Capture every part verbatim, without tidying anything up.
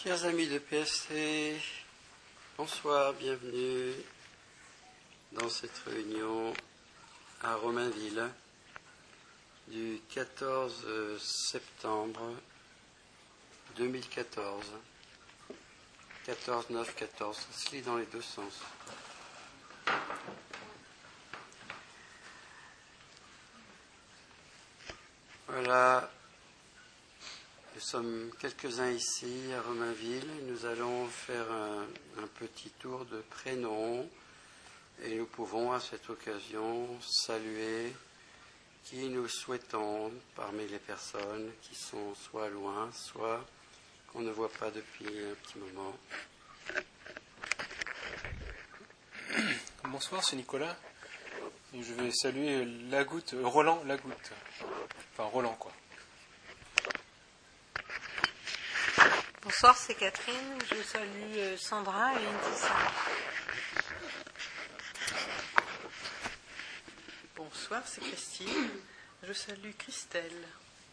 Chers amis de P S C, bonsoir, bienvenue dans cette réunion à Romainville du quatorze septembre deux mille quatorze. quatorze, neuf, quatorze, ça se lit dans les deux sens. Voilà, nous sommes quelques-uns ici à Romainville. Nous allons faire un, un petit tour de prénoms et nous pouvons à cette occasion saluer qui nous souhaitons parmi les personnes qui sont soit loin, soit qu'on ne voit pas depuis un petit moment. Bonsoir, c'est Nicolas. Et je vais saluer Lagoutte, Roland Lagoutte. Enfin, Roland, quoi. Bonsoir, c'est Catherine. Je salue Sandra et Intissa. Bonsoir, c'est Christine. Je salue Christelle.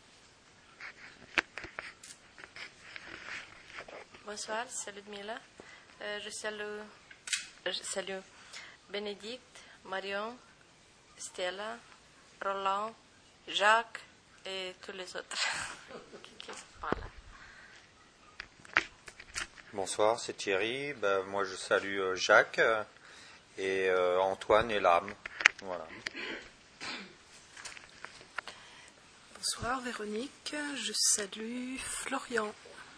Bonsoir, c'est Ludmila. Euh, je salue, je salue Bénédicte, Marion, Stella, Roland, Jacques et tous les autres qui sont pas là. Bonsoir, c'est Thierry. Ben, moi, je salue euh, Jacques et euh, Antoine et l'âme. Voilà. Bonsoir, Véronique. Je salue Florian.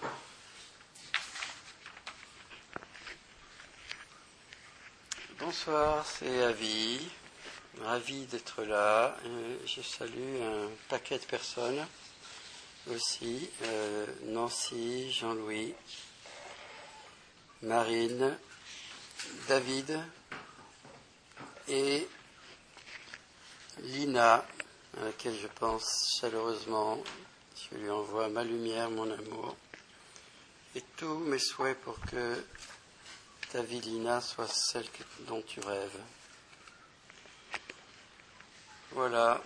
Bonsoir, c'est Avi. Ravi d'être là. Je salue un paquet de personnes aussi. Euh, Nancy, Jean-Louis, Marine, David et Lina, à laquelle je pense chaleureusement. Je lui envoie ma lumière, mon amour et tous mes souhaits pour que ta vie, Lina, soit celle que, dont tu rêves. Voilà.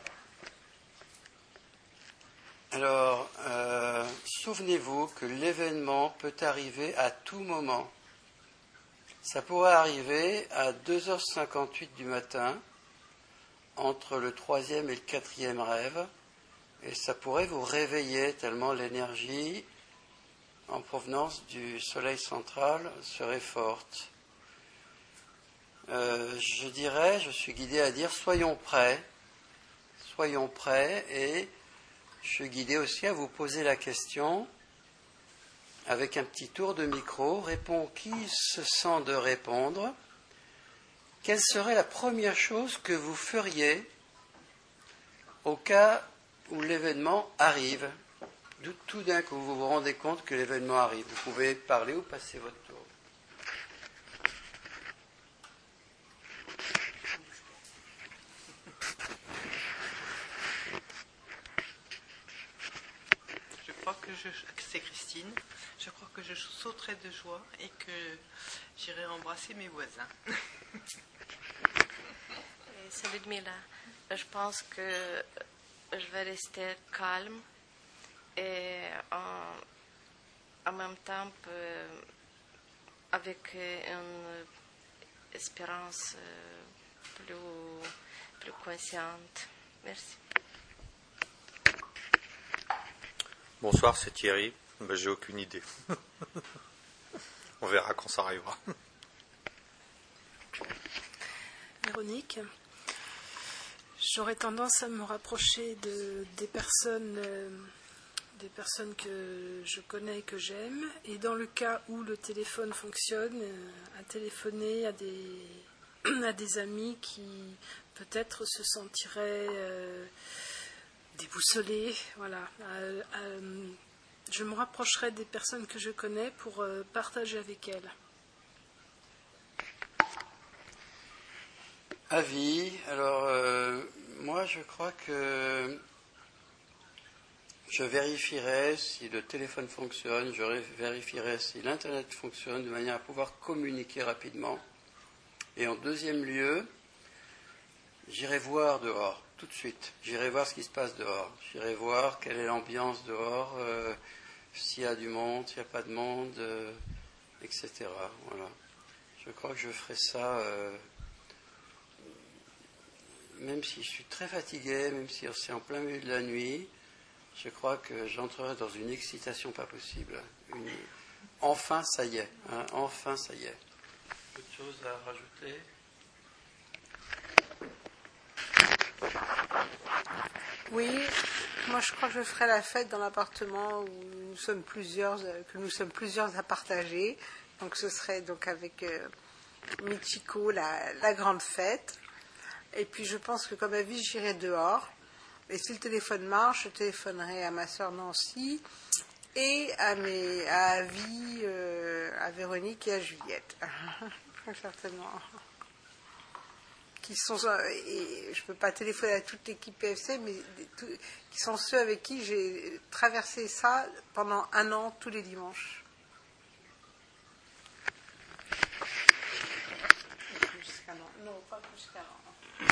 Alors, euh, souvenez-vous que l'événement peut arriver à tout moment. Ça pourrait arriver à deux heures cinquante-huit du matin, entre le troisième et le quatrième rêve, et ça pourrait vous réveiller tellement l'énergie en provenance du soleil central serait forte. Euh, je dirais, je suis guidé à dire, soyons prêts, soyons prêts, et je suis guidé aussi à vous poser la question, avec un petit tour de micro, répond qui se sent de répondre. Quelle serait la première chose que vous feriez au cas où l'événement arrive ? Tout d'un coup, vous vous rendez compte que l'événement arrive. Vous pouvez parler ou passer votre tour. Je crois que je, c'est Christine. Je crois que je sauterai de joie et que j'irai embrasser mes voisins. C'est Ludmila. Je pense que je vais rester calme et en, en même temps euh, avec une espérance euh, plus, plus consciente. Merci. Bonsoir, c'est Thierry. Ben, j'ai aucune idée. On verra quand ça arrivera. Véronique. J'aurais tendance à me rapprocher de, des personnes, euh, des personnes que je connais et que j'aime. Et dans le cas où le téléphone fonctionne, euh, à téléphoner à des, à des amis qui peut-être se sentiraient euh, déboussolés. Voilà. Euh, euh, je me rapprocherai des personnes que je connais pour euh, partager avec elles. Avis, alors euh, moi je crois que je vérifierai si le téléphone fonctionne, je vérifierai si l'internet fonctionne de manière à pouvoir communiquer rapidement. Et en deuxième lieu, j'irai voir dehors, tout de suite. J'irai voir ce qui se passe dehors. J'irai voir quelle est l'ambiance dehors, euh, s'il y a du monde, s'il n'y a pas de monde, euh, et cetera. Voilà. Je crois que je ferai ça, euh, même si je suis très fatigué, même si c'est en plein milieu de la nuit, je crois que j'entrerai dans une excitation pas possible. Une... Enfin, ça y est. Hein, enfin, ça y est. Autre chose à rajouter ? Oui, moi je crois que je ferai la fête dans l'appartement où nous sommes plusieurs, que nous sommes plusieurs à partager. Donc ce serait donc avec euh, Michiko la, la grande fête. Et puis je pense que comme avis, j'irai dehors. Et si le téléphone marche, je téléphonerai à ma sœur Nancy et à mes à Avi, euh, à Véronique et à Juliette. Certainement. Qui sont, et je ne peux pas téléphoner à toute l'équipe P F C, mais tout, qui sont ceux avec qui j'ai traversé ça pendant un an tous les dimanches. Jusqu'à an. Non, pas jusqu'à an.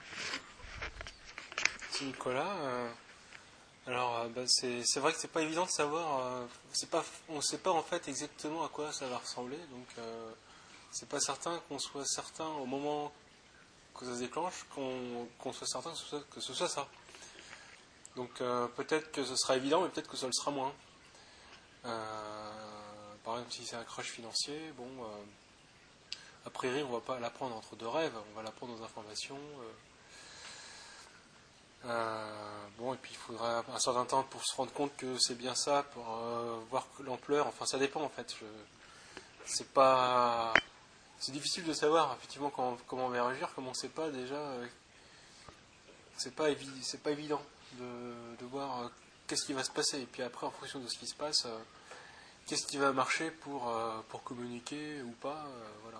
Merci Nicolas. Euh, alors, euh, bah, c'est, c'est vrai que c'est pas évident de savoir. Euh, c'est pas, on ne sait pas en fait exactement à quoi ça va ressembler, donc euh, c'est pas certain qu'on soit certain au moment que ça se déclenche, qu'on, qu'on soit certain que ce soit, que ce soit ça. Donc euh, peut-être que ce sera évident, mais peut-être que ça le sera moins. Euh, par exemple, si c'est un crash financier, bon, euh, a priori, on ne va pas l'apprendre entre deux rêves, on va l'apprendre aux informations. Euh, euh, bon, et puis il faudra un certain temps pour se rendre compte que c'est bien ça, pour euh, voir l'ampleur. Enfin, ça dépend en fait. Je, c'est pas... C'est difficile de savoir effectivement comment, comment on va réagir, comme on ne sait pas déjà. Euh, c'est pas évi- c'est pas évident de, de voir euh, qu'est-ce qui va se passer. Et puis après, en fonction de ce qui se passe, euh, qu'est-ce qui va marcher pour, euh, pour communiquer ou pas. Euh, voilà.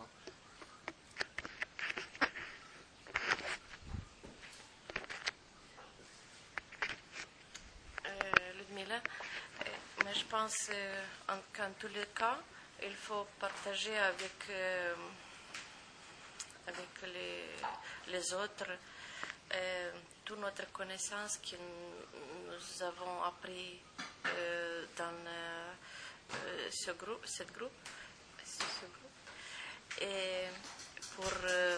Euh, Ludmila, euh, mais je pense euh, en, qu'en tous les cas, il faut partager avec, euh, avec les, les autres euh, toute notre connaissance que nous avons appris euh, dans euh, ce groupe, cette groupe, ce groupe, et pour euh,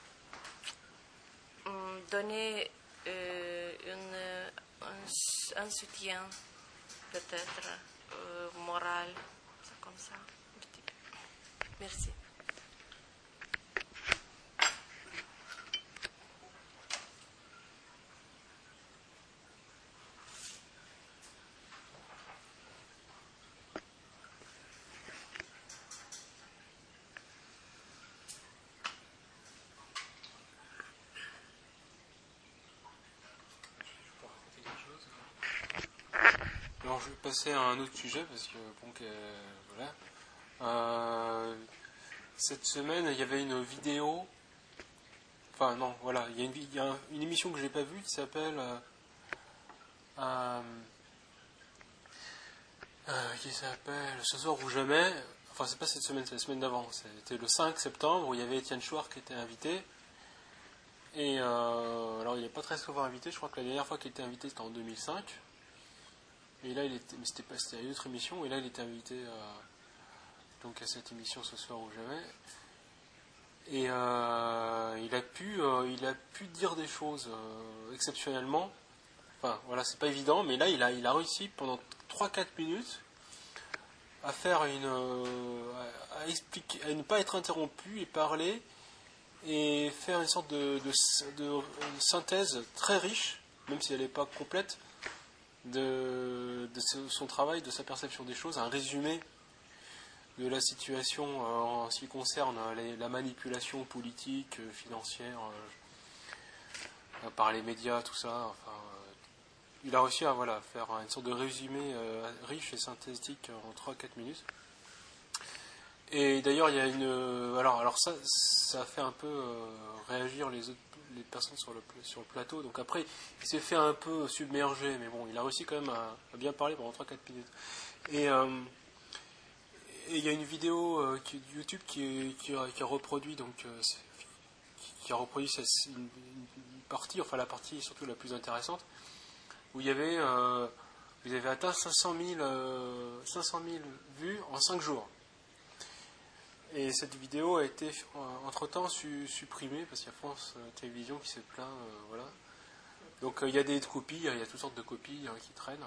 donner euh, une, un, un soutien peut-être euh, moral, c'est comme ça. Merci. Alors je vais passer à un autre sujet parce que bon, que, voilà. Euh, cette semaine, il y avait une vidéo. Enfin non, voilà, il y a une, il y a une émission que je n'ai pas vue qui s'appelle euh, euh, euh, qui s'appelle Ce soir ou jamais. Enfin, c'est pas cette semaine, c'est la semaine d'avant. C'était le cinq septembre où il y avait Étienne Chouard qui était invité. Et euh, alors, il n'est pas très souvent invité. Je crois que la dernière fois qu'il était invité, c'était en deux mille cinq. Et là, il était, mais c'était pas, c'était une autre émission. Et là, il était invité à, donc à cette émission Ce soir ou jamais. Et euh, il a pu, euh, il a pu dire des choses euh, exceptionnellement. Enfin, voilà, c'est pas évident, mais là, il a, il a réussi pendant trois quatre minutes à faire une, euh, à expliquer, à ne pas être interrompu et parler et faire une sorte de, de, de, de synthèse très riche, même si elle n'est pas complète, de, de son travail, de sa perception des choses, un résumé de la situation euh, en ce qui concerne les, la manipulation politique, euh, financière, euh, par les médias, tout ça. Enfin, euh, il a réussi à voilà, faire une sorte de résumé euh, riche et synthétique en trois quatre minutes. Et d'ailleurs, il y a une. Alors, alors ça, ça a fait un peu euh, réagir les autres, les personnes sur le, sur le plateau. Donc après, il s'est fait un peu submerger, mais bon, il a réussi quand même à, à bien parler pendant trois quatre minutes. Et euh, Et il y a une vidéo euh, qui, YouTube qui, qui, a, qui a reproduit donc euh, qui, qui a reproduit cette, une, une partie, enfin la partie surtout la plus intéressante, où il y avait euh, vous avez atteint cinq cent mille, euh, cinq cent mille vues en cinq jours. Et cette vidéo a été euh, entre-temps su- supprimée parce qu'il y a France euh, Télévisions qui s'est plaint. Euh, voilà. Donc il euh, y a des copies, il y a toutes sortes de copies hein, qui traînent.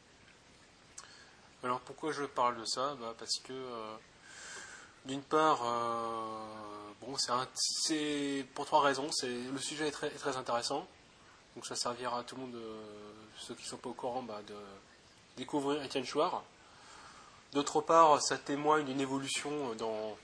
Alors pourquoi je parle de ça bah, parce que euh, d'une part, euh, bon, c'est, un, c'est pour trois raisons. C'est, le sujet est très, est très intéressant, donc ça servira à tout le monde, euh, ceux qui ne sont pas au courant, bah, de découvrir Étienne Chouard. D'autre part, ça témoigne d'une évolution dans,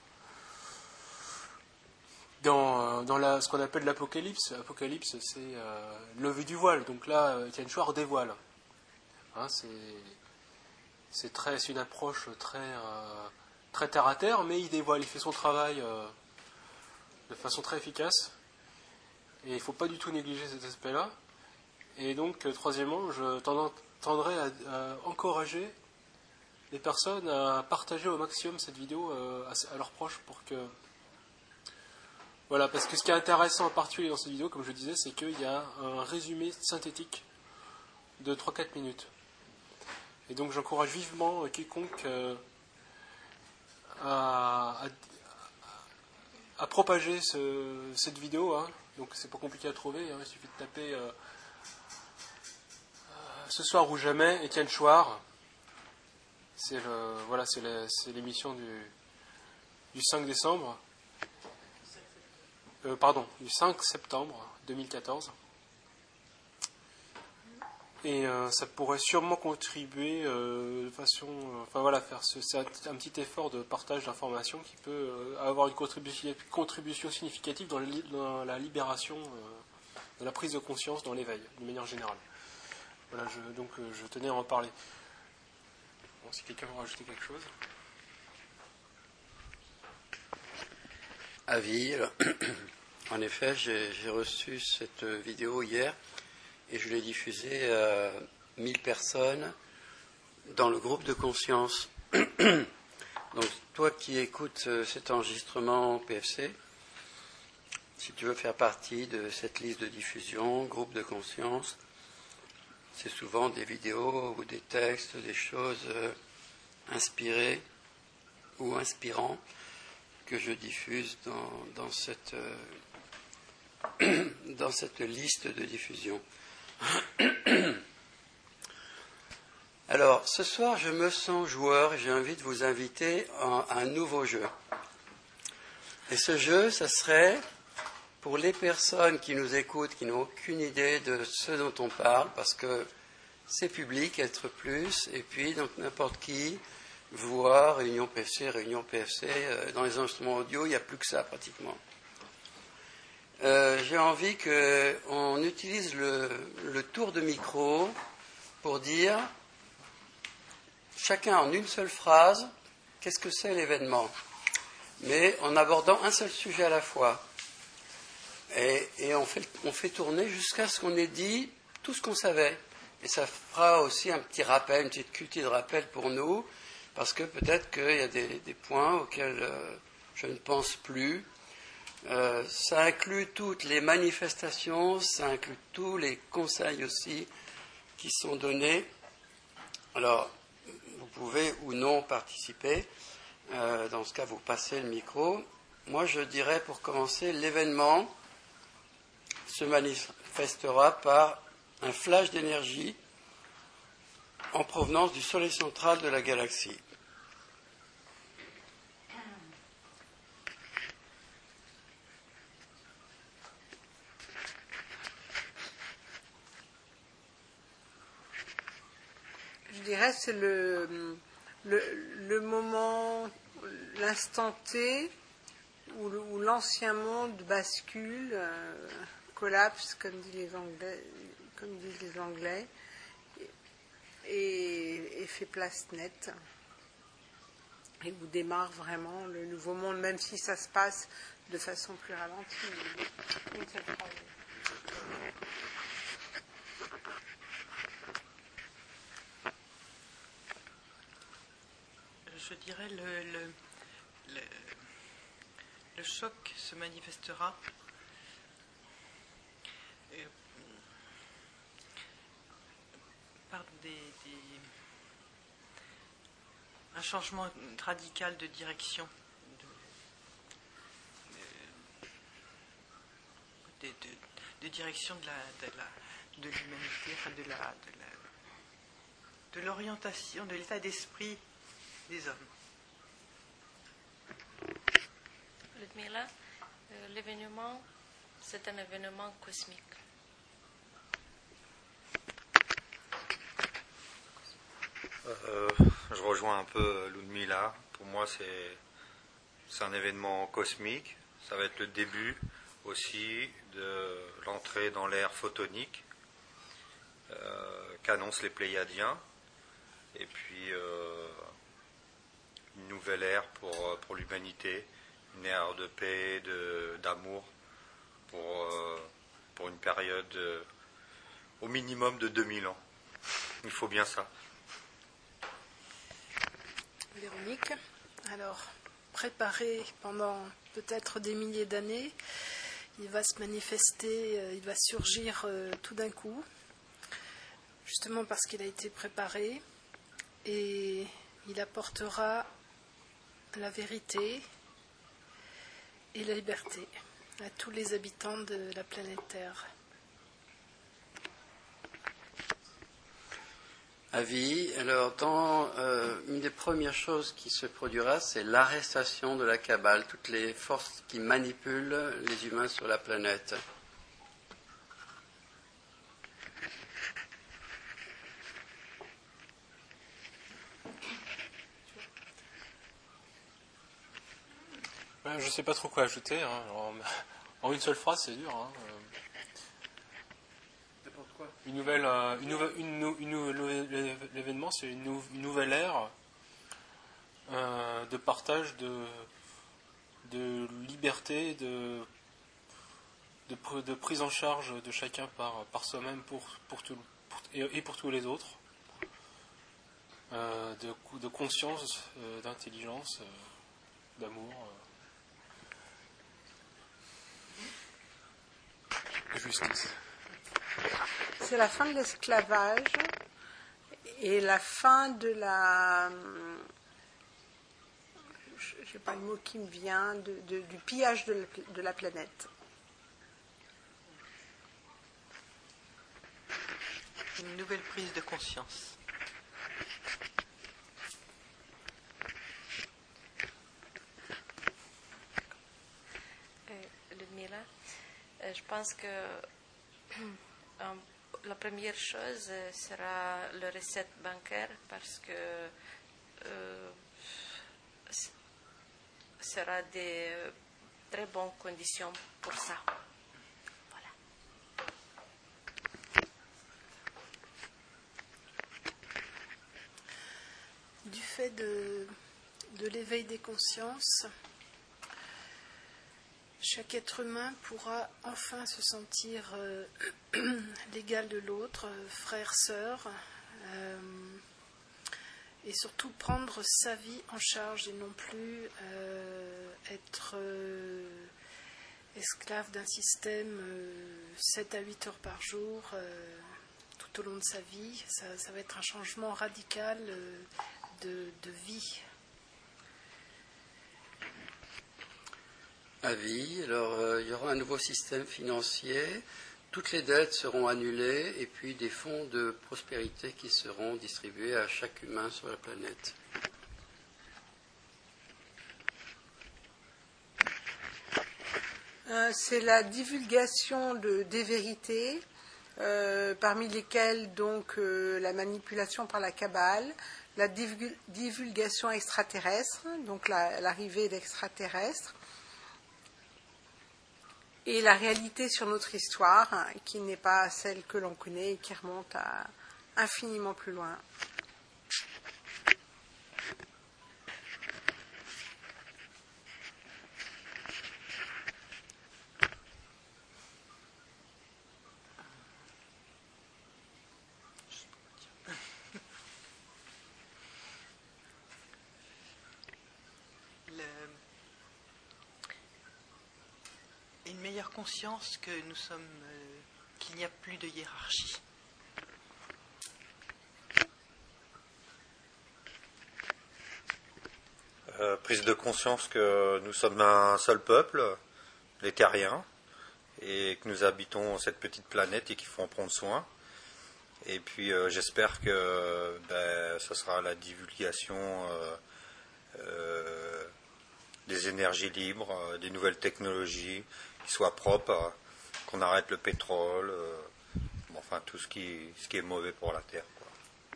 dans, dans la, ce qu'on appelle l'apocalypse. L'apocalypse, c'est euh, lever du voile. Donc là, Étienne Chouard dévoile. Hein, c'est, c'est, très, c'est une approche très... Euh, très terre à terre, mais il dévoile, il fait son travail euh, de façon très efficace. Et il ne faut pas du tout négliger cet aspect-là. Et donc, euh, troisièmement, je tendrais à, à encourager les personnes à partager au maximum cette vidéo euh, à, à leurs proches pour que... Voilà, parce que ce qui est intéressant en particulier dans cette vidéo, comme je disais, c'est qu'il y a un résumé synthétique de trois à quatre minutes. Et donc, j'encourage vivement euh, quiconque... Euh, À, à, à propager ce, cette vidéo, hein. Donc c'est pas compliqué à trouver, hein. Il suffit de taper euh, euh, Ce soir ou jamais, Étienne Chouard. C'est le, voilà, c'est, la, c'est l'émission du, du cinq décembre, euh, pardon, du cinq septembre deux mille quatorze. Et euh, ça pourrait sûrement contribuer euh, de façon, euh, enfin voilà, faire ce, c'est un, un petit effort de partage d'informations qui peut euh, avoir une contribution, contribution significative dans, le, dans la libération, euh, dans la prise de conscience, dans l'éveil, de manière générale. Voilà, je, donc euh, je tenais à en parler. Bon, si quelqu'un veut rajouter quelque chose. Avis. En effet, j'ai, j'ai reçu cette vidéo hier. Et je l'ai diffusé à mille personnes dans le groupe de conscience. Donc, toi qui écoutes cet enregistrement P F C, si tu veux faire partie de cette liste de diffusion, groupe de conscience, c'est souvent des vidéos ou des textes, des choses inspirées ou inspirants que je diffuse dans, dans, cette, dans cette liste de diffusion. Alors, ce soir, je me sens joueur et j'ai envie de vous inviter à un nouveau jeu. Et ce jeu, ce serait pour les personnes qui nous écoutent, qui n'ont aucune idée de ce dont on parle, parce que c'est public, être plus, et puis donc n'importe qui, voit Réunion P F C, Réunion P F C, euh, dans les instruments audio, il n'y a plus que ça pratiquement. Euh, j'ai envie qu'on utilise le, le tour de micro pour dire, chacun en une seule phrase, qu'est-ce que c'est l'événement, mais en abordant un seul sujet à la fois. Et, et on, fait, on fait tourner jusqu'à ce qu'on ait dit tout ce qu'on savait. Et ça fera aussi un petit rappel, une petite culture de rappel pour nous, parce que peut-être qu'il y a des, des points auxquels euh, je ne pense plus. Euh, ça inclut toutes les manifestations, ça inclut tous les conseils aussi qui sont donnés. Alors, vous pouvez ou non participer. Euh, dans ce cas, vous passez le micro. Moi, je dirais pour commencer, l'événement se manifestera par un flash d'énergie en provenance du soleil central de la galaxie. Je dirais que c'est le, le, le moment, l'instant T où, où l'ancien monde bascule, euh, collapse, comme disent les Anglais, comme disent les Anglais et, et fait place nette. Et où démarre vraiment le nouveau monde, même si ça se passe de façon plus ralentie. Une seule phrase. Je dirais le, le, le, le choc se manifestera euh, par des, des, un changement radical de direction de, de, de, de direction de la, de la, de l'humanité, enfin de la, de la, de l'orientation, de l'état d'esprit des hommes. Ludmila, euh, l'événement, c'est un événement cosmique. Euh, je rejoins un peu Ludmila. Pour moi, c'est, c'est un événement cosmique. Ça va être le début aussi de l'entrée dans l'ère photonique euh, qu'annoncent les Pléiadiens. Et puis, euh, une nouvelle ère pour, pour l'humanité, une ère de paix, de, d'amour, pour, euh, pour une période euh, au minimum de deux mille ans. Il faut bien ça. Véronique, alors, préparé pendant peut-être des milliers d'années, il va se manifester, euh, il va surgir euh, tout d'un coup, justement parce qu'il a été préparé, et il apportera la vérité et la liberté à tous les habitants de la planète Terre. Avis. Alors, dans, euh, une des premières choses qui se produira, c'est l'arrestation de la Kabbale, toutes les forces qui manipulent les humains sur la planète. Ouais, je ne sais pas trop quoi ajouter. Hein. Alors, en une seule phrase, c'est dur. Hein. Une nouvelle, euh, une nouvelle, une, une, une, l'événement, c'est une, nou, une nouvelle ère euh, de partage, de, de liberté, de, de, de prise en charge de chacun par, par soi-même pour, pour tout, pour, et, et pour tous les autres, euh, de, de conscience, euh, d'intelligence, euh, d'amour, euh, de justice. C'est la fin de l'esclavage et la fin de la... Je n'ai pas le mot qui me vient, de, de, du pillage de la, de la planète. Une nouvelle prise de conscience. Euh, Ludmila, euh, je pense que euh, la première chose sera la recette bancaire parce que euh, sera des très bonnes conditions pour ça. Voilà. Du fait de, de l'éveil des consciences, chaque être humain pourra enfin se sentir euh, l'égal de l'autre, euh, frère, sœur, euh, et surtout prendre sa vie en charge et non plus euh, être euh, esclave d'un système euh, sept à huit heures par jour euh, tout au long de sa vie. Ça, ça va être un changement radical euh, de, de vie. Avis. Alors, euh, il y aura un nouveau système financier. Toutes les dettes seront annulées et puis des fonds de prospérité qui seront distribués à chaque humain sur la planète. Euh, c'est la divulgation de, des vérités, euh, parmi lesquelles donc euh, la manipulation par la Kabbale, la divul- divulgation extraterrestre, donc la, l'arrivée d'extraterrestres, et la réalité sur notre histoire, hein, qui n'est pas celle que l'on connaît et qui remonte à infiniment plus loin. Une meilleure conscience que nous sommes, euh, qu'il n'y a plus de hiérarchie. euh, prise de conscience que nous sommes un seul peuple, les terriens, et que nous habitons cette petite planète et qu'il faut en prendre soin. Et puis euh, j'espère que ben, ce sera la divulgation euh, euh, des énergies libres, euh, des nouvelles technologies qui soient propres, euh, qu'on arrête le pétrole, euh, bon, enfin tout ce qui, ce qui est mauvais pour la Terre, quoi.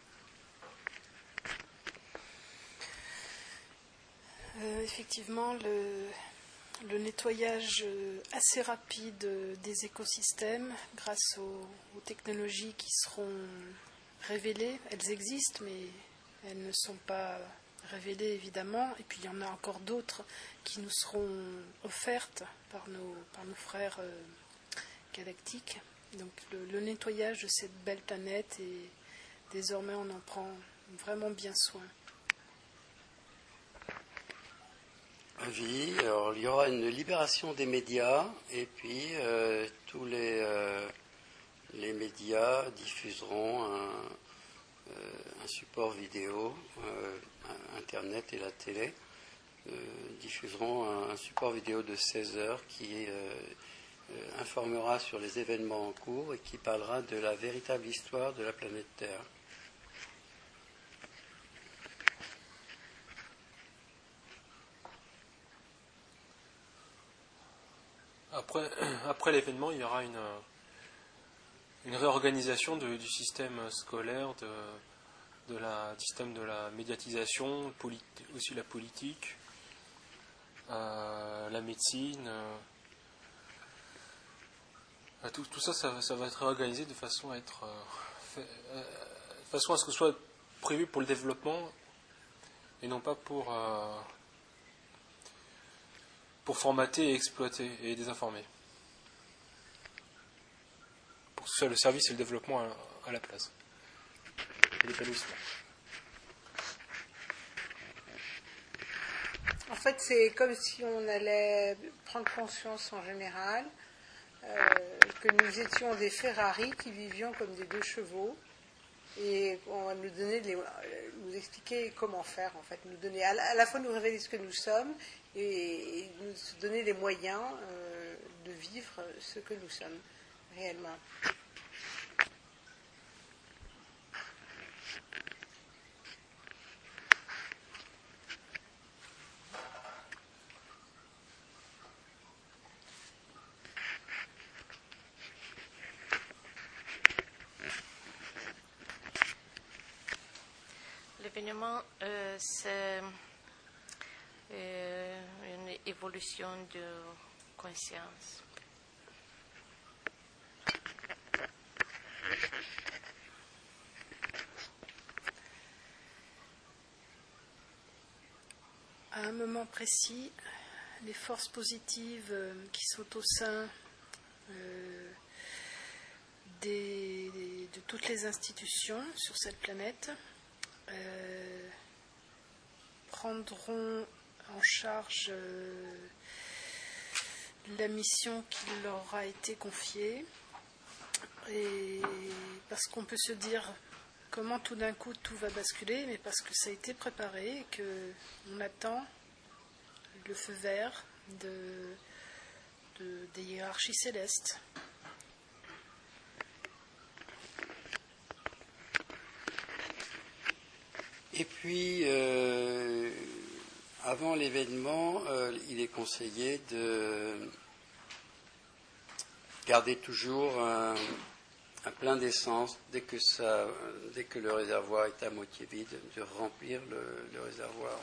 Euh, effectivement, le, le nettoyage assez rapide des écosystèmes grâce aux, aux technologies qui seront révélées, elles existent, mais elles ne sont pas révélées évidemment, et puis il y en a encore d'autres qui nous seront offertes par nos, par nos frères euh, galactiques. Donc le, le nettoyage de cette belle planète, et désormais on en prend vraiment bien soin. Avis. Alors, il y aura une libération des médias, et puis euh, tous les, euh, les médias diffuseront un, euh, un support vidéo, euh, Internet et la télé euh, diffuseront un, un support vidéo de seize heures qui euh, euh, informera sur les événements en cours et qui parlera de la véritable histoire de la planète Terre. Après, après l'événement, il y aura une, une réorganisation de, du système scolaire, de, de la, du système de la médiatisation, politi- aussi la politique, euh, la médecine. Euh, tout, tout ça, ça, ça va être réorganisé de façon à être, euh, fait, euh, de façon à ce que ce soit prévu pour le développement et non pas pour euh, pour formater et exploiter et désinformer. Pour que ce soit le service et le développement à, à la place. Et l'épanouissement. En fait, c'est comme si on allait prendre conscience en général euh, que nous étions des Ferrari qui vivions comme des deux chevaux, et on va nous donner les, nous expliquer comment faire, en fait, nous donner à la, à la fois nous révéler ce que nous sommes et, et nous donner les moyens euh, de vivre ce que nous sommes réellement. L'événement, euh, c'est euh, une évolution de conscience. À un moment précis, les forces positives euh, qui sont au sein euh, des, des, de toutes les institutions sur cette planète euh, prendront en charge euh, la mission qui leur a été confiée, et parce qu'on peut se dire comment tout d'un coup tout va basculer, mais parce que ça a été préparé et qu'on attend le feu vert de, de, des hiérarchies célestes. Et puis, euh, avant l'événement, euh, il est conseillé de garder toujours un, un plein d'essence dès que, ça, dès que le réservoir est à moitié vide, de remplir le, le réservoir.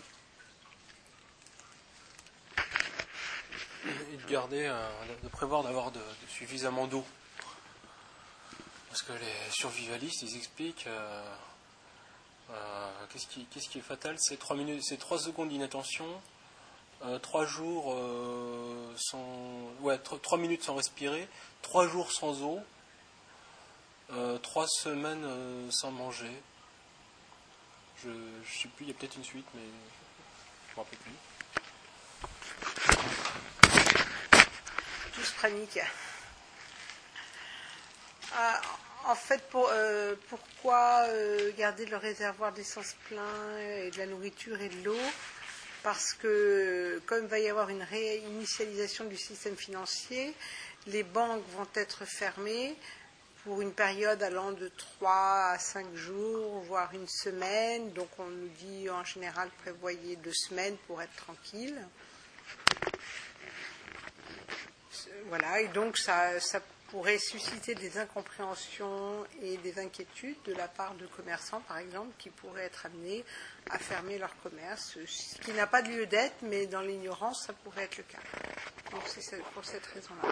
Et de garder, euh, de prévoir d'avoir de, de suffisamment d'eau. Parce que les survivalistes, ils expliquent... Euh, Euh, qu'est-ce, qui, qu'est-ce qui est fatal, c'est trois minutes, c'est trois secondes d'inattention, euh, trois jours euh, sans, ouais, trois minutes sans respirer, trois jours sans eau, euh, trois semaines euh, sans manger. Je, je sais plus, il y a peut-être une suite, mais je me rappelle plus. Tous paniquent. Ah, en fait, pour, euh, pourquoi euh, garder le réservoir d'essence plein et de la nourriture et de l'eau? parce que comme il va y avoir une réinitialisation du système financier, les banques vont être fermées pour une période allant de trois à cinq jours, voire une semaine. Donc on nous dit en général prévoyez deux semaines pour être tranquille. Voilà, et donc ça, ça pourrait susciter des incompréhensions et des inquiétudes de la part de commerçants, par exemple, qui pourraient être amenés à fermer leur commerce, ce qui n'a pas de lieu d'être, mais dans l'ignorance, ça pourrait être le cas. Donc c'est pour cette raison-là.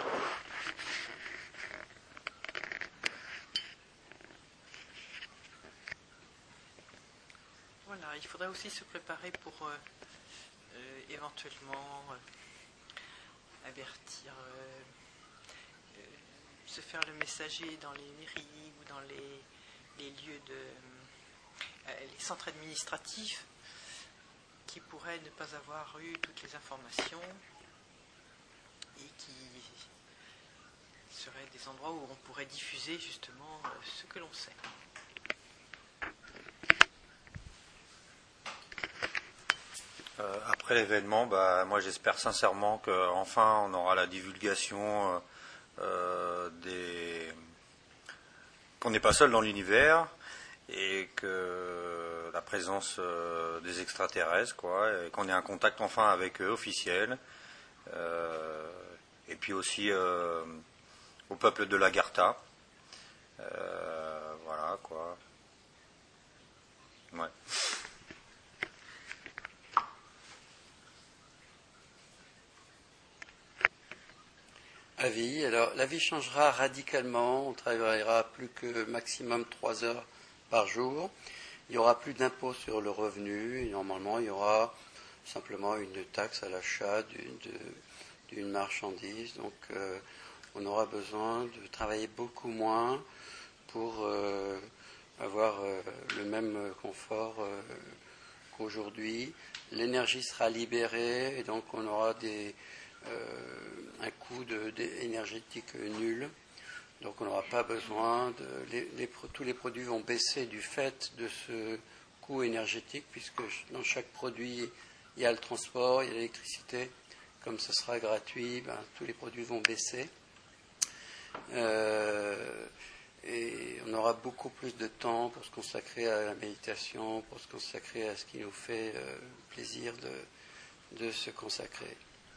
Voilà, il faudrait aussi se préparer pour euh, euh, éventuellement euh, avertir, euh, euh, se faire le messager dans les mairies ou dans les, les lieux de euh, les centres administratifs qui pourraient ne pas avoir eu toutes les informations et qui seraient des endroits où on pourrait diffuser justement euh, ce que l'on sait. Euh, après l'événement, bah, moi j'espère sincèrement qu'enfin on aura la divulgation euh, euh, des... qu'on n'est pas seul dans l'univers et que la présence euh, des extraterrestres, quoi, et qu'on ait un contact enfin avec eux officiel, euh, et puis aussi euh, au peuple de l'Agartha. Euh, voilà, quoi. Ouais. Avis. Alors, la vie changera radicalement. On travaillera plus que maximum trois heures par jour. Il n'y aura plus d'impôt sur le revenu. Et normalement, il y aura simplement une taxe à l'achat d'une, d'une marchandise. Donc, euh, on aura besoin de travailler beaucoup moins pour euh, avoir euh, le même confort euh, qu'aujourd'hui. L'énergie sera libérée et donc on aura des Euh, un coût de, de, énergétique nul, donc on n'aura pas besoin de les, les, tous les produits vont baisser du fait de ce coût énergétique, puisque dans chaque produit il y a le transport, il y a l'électricité. Comme ce sera gratuit, ben, tous les produits vont baisser, euh, et on aura beaucoup plus de temps pour se consacrer à la méditation, pour se consacrer à ce qui nous fait euh, plaisir de, de se consacrer.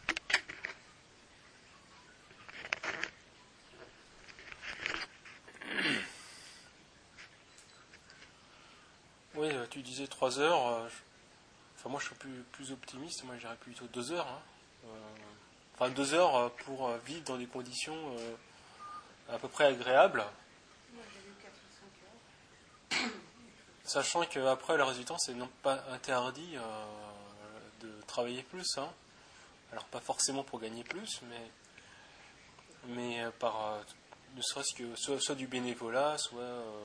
Oui, tu disais trois heures. Euh, je... Enfin, moi, je suis plus, plus optimiste. Moi, je dirais plutôt deux heures. Hein. Euh... Enfin, deux heures pour vivre dans des conditions euh, à peu près agréables. Moi, j'ai vu quatre ou cinq heures. Sachant qu'après, le résultat, c'est non pas interdit euh, de travailler plus. Hein. Alors, pas forcément pour gagner plus, mais, mais par euh, ne serait-ce que soit, soit du bénévolat, soit. Euh,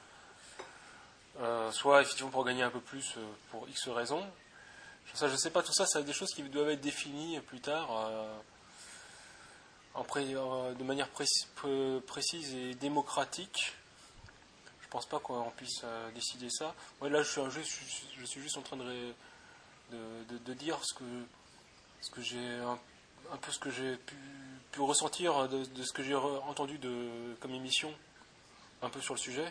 Euh, soit effectivement pour gagner un peu plus euh, pour X raisons. Ça, je ne sais pas, tout ça, c'est des choses qui doivent être définies plus tard euh, en pré, euh, de manière précis, précise et démocratique. Je ne pense pas qu'on puisse euh, décider ça. Moi, là, je suis, juste, je suis juste en train de, de, de, de dire ce que, ce que j'ai un, un peu ce que j'ai pu, pu ressentir de, de ce que j'ai re, entendu de, comme émission un peu sur le sujet.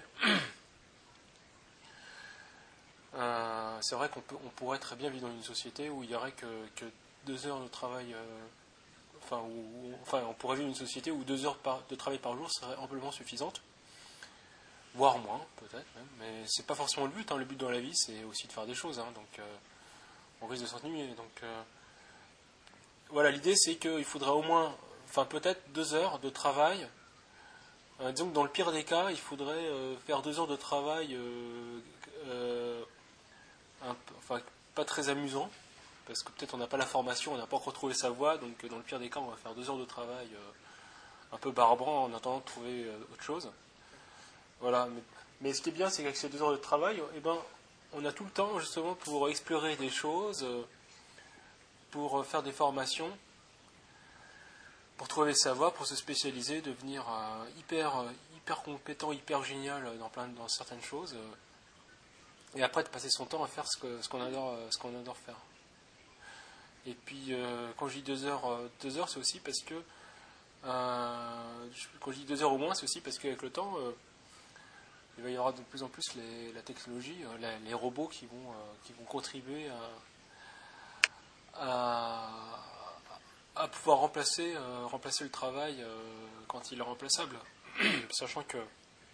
Euh, c'est vrai qu'on peut, on pourrait très bien vivre dans une société où il n'y aurait que, que deux heures de travail, euh, enfin, où, enfin, on pourrait vivre dans une société où deux heures par, de travail par jour seraient amplement suffisantes, voire moins, peut-être même, mais c'est pas forcément le but, hein. Le but dans la vie, c'est aussi de faire des choses, hein, donc euh, on risque de s'ennuyer. Donc euh, voilà, l'idée c'est qu'il faudrait au moins, enfin peut-être deux heures de travail. Euh, disons que dans le pire des cas, il faudrait euh, faire deux heures de travail euh, euh, un peu, enfin, pas très amusant, parce que peut-être on n'a pas la formation, on n'a pas encore trouvé sa voie, donc dans le pire des cas, on va faire deux heures de travail euh, un peu barbant en attendant de trouver euh, autre chose. Voilà. Mais, mais ce qui est bien, c'est qu'avec ces deux heures de travail, eh ben, on a tout le temps justement pour explorer des choses, euh, pour faire des formations, pour trouver sa voie, pour se spécialiser, devenir euh, hyper, euh, hyper compétent, hyper génial dans, plein, dans certaines choses. Euh, Et après, de passer son temps à faire ce, que, ce, qu'on adore, ce qu'on adore faire. Et puis, euh, quand je dis deux heures, euh, deux heures, c'est aussi parce que, euh, quand je dis deux heures au moins, c'est aussi parce qu'avec le temps, euh, il va y avoir de plus en plus les, la technologie, euh, la, les robots qui vont, euh, qui vont contribuer à, à, à pouvoir remplacer, euh, remplacer le travail euh, quand il est remplaçable. Sachant que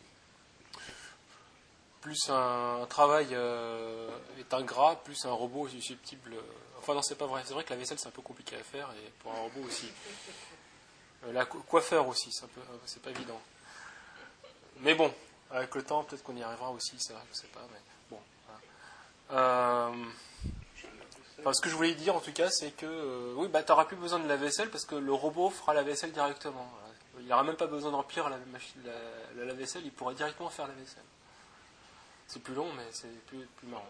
plus un travail euh, est ingrat, plus un robot est susceptible. Euh, enfin, non, c'est pas vrai. C'est vrai que la vaisselle, c'est un peu compliqué à faire, et pour un robot aussi. Euh, la co- coiffeur aussi, c'est, un peu, euh, c'est pas évident. Mais bon, avec le temps, peut-être qu'on y arrivera aussi, c'est vrai, je sais pas. Mais bon. Voilà. Euh, enfin, ce que je voulais dire, en tout cas, c'est que euh, oui, bah, tu n'auras plus besoin de la vaisselle parce que le robot fera la vaisselle directement. Voilà. Il n'aura même pas besoin de remplir la, machine, la, la, la vaisselle, il pourra directement faire la vaisselle. C'est plus long, mais c'est plus, plus marrant.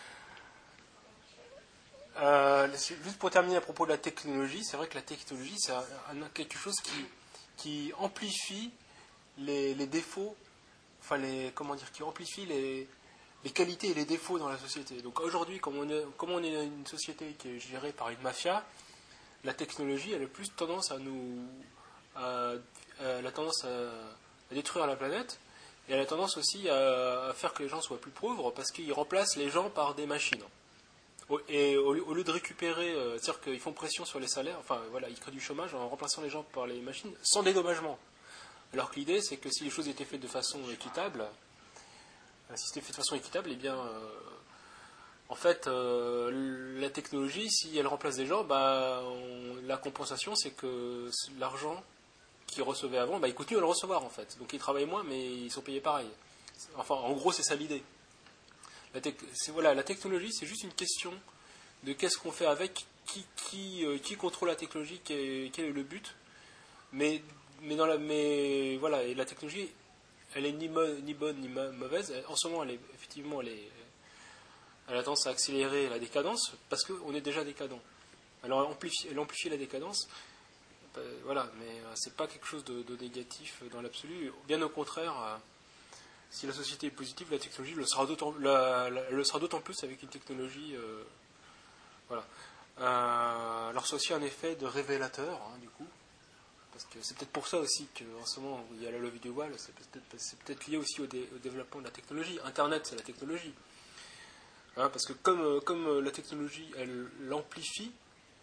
Euh, juste pour terminer à propos de la technologie, c'est vrai que la technologie, c'est un, un, quelque chose qui, qui amplifie les, les défauts, enfin les, comment dire, qui amplifie les, les qualités et les défauts dans la société. Donc aujourd'hui, comme on est, comme on est une société qui est gérée par une mafia, la technologie, elle a plus tendance à nous, à, à la tendance à, à détruire la planète. Et elle a tendance aussi à, à faire que les gens soient plus pauvres parce qu'ils remplacent les gens par des machines. Et au, au lieu de récupérer, euh, c'est-à-dire qu'ils font pression sur les salaires, enfin voilà, ils créent du chômage en remplaçant les gens par les machines sans dédommagement. Alors que l'idée, c'est que si les choses étaient faites de façon équitable, si c'était fait de façon équitable, eh bien, euh, en fait, euh, la technologie, si elle remplace des gens, bah, on, la compensation, c'est que l'argent qu'ils recevaient avant, bah, ils continuent à le recevoir en fait. Donc ils travaillent moins, mais ils sont payés pareil. Enfin, en gros, c'est ça l'idée. La, tec- c'est, voilà, la technologie, c'est juste une question de qu'est-ce qu'on fait avec, qui, qui, euh, qui contrôle la technologie, quel est, quel est le but. Mais, mais, dans la, mais voilà, et la technologie, elle est ni, mo- ni bonne ni ma- mauvaise. En ce moment, elle est, effectivement, elle, est, elle a tendance à accélérer la décadence parce qu'on est déjà décadent. Alors, elle amplifie, elle amplifie la décadence. Ben, voilà, mais euh, c'est pas quelque chose de, de négatif dans l'absolu. Bien au contraire, euh, si la société est positive, la technologie le sera d'autant, la, la, le sera d'autant plus avec une technologie. Euh, voilà. Euh, alors c'est aussi un effet de révélateur, hein, du coup, parce que c'est peut-être pour ça aussi qu'en ce moment où il y a la levée du voile, c'est peut-être, c'est peut-être lié aussi au, dé, au développement de la technologie. Internet, c'est la technologie, hein, parce que comme, comme la technologie, elle l'amplifie.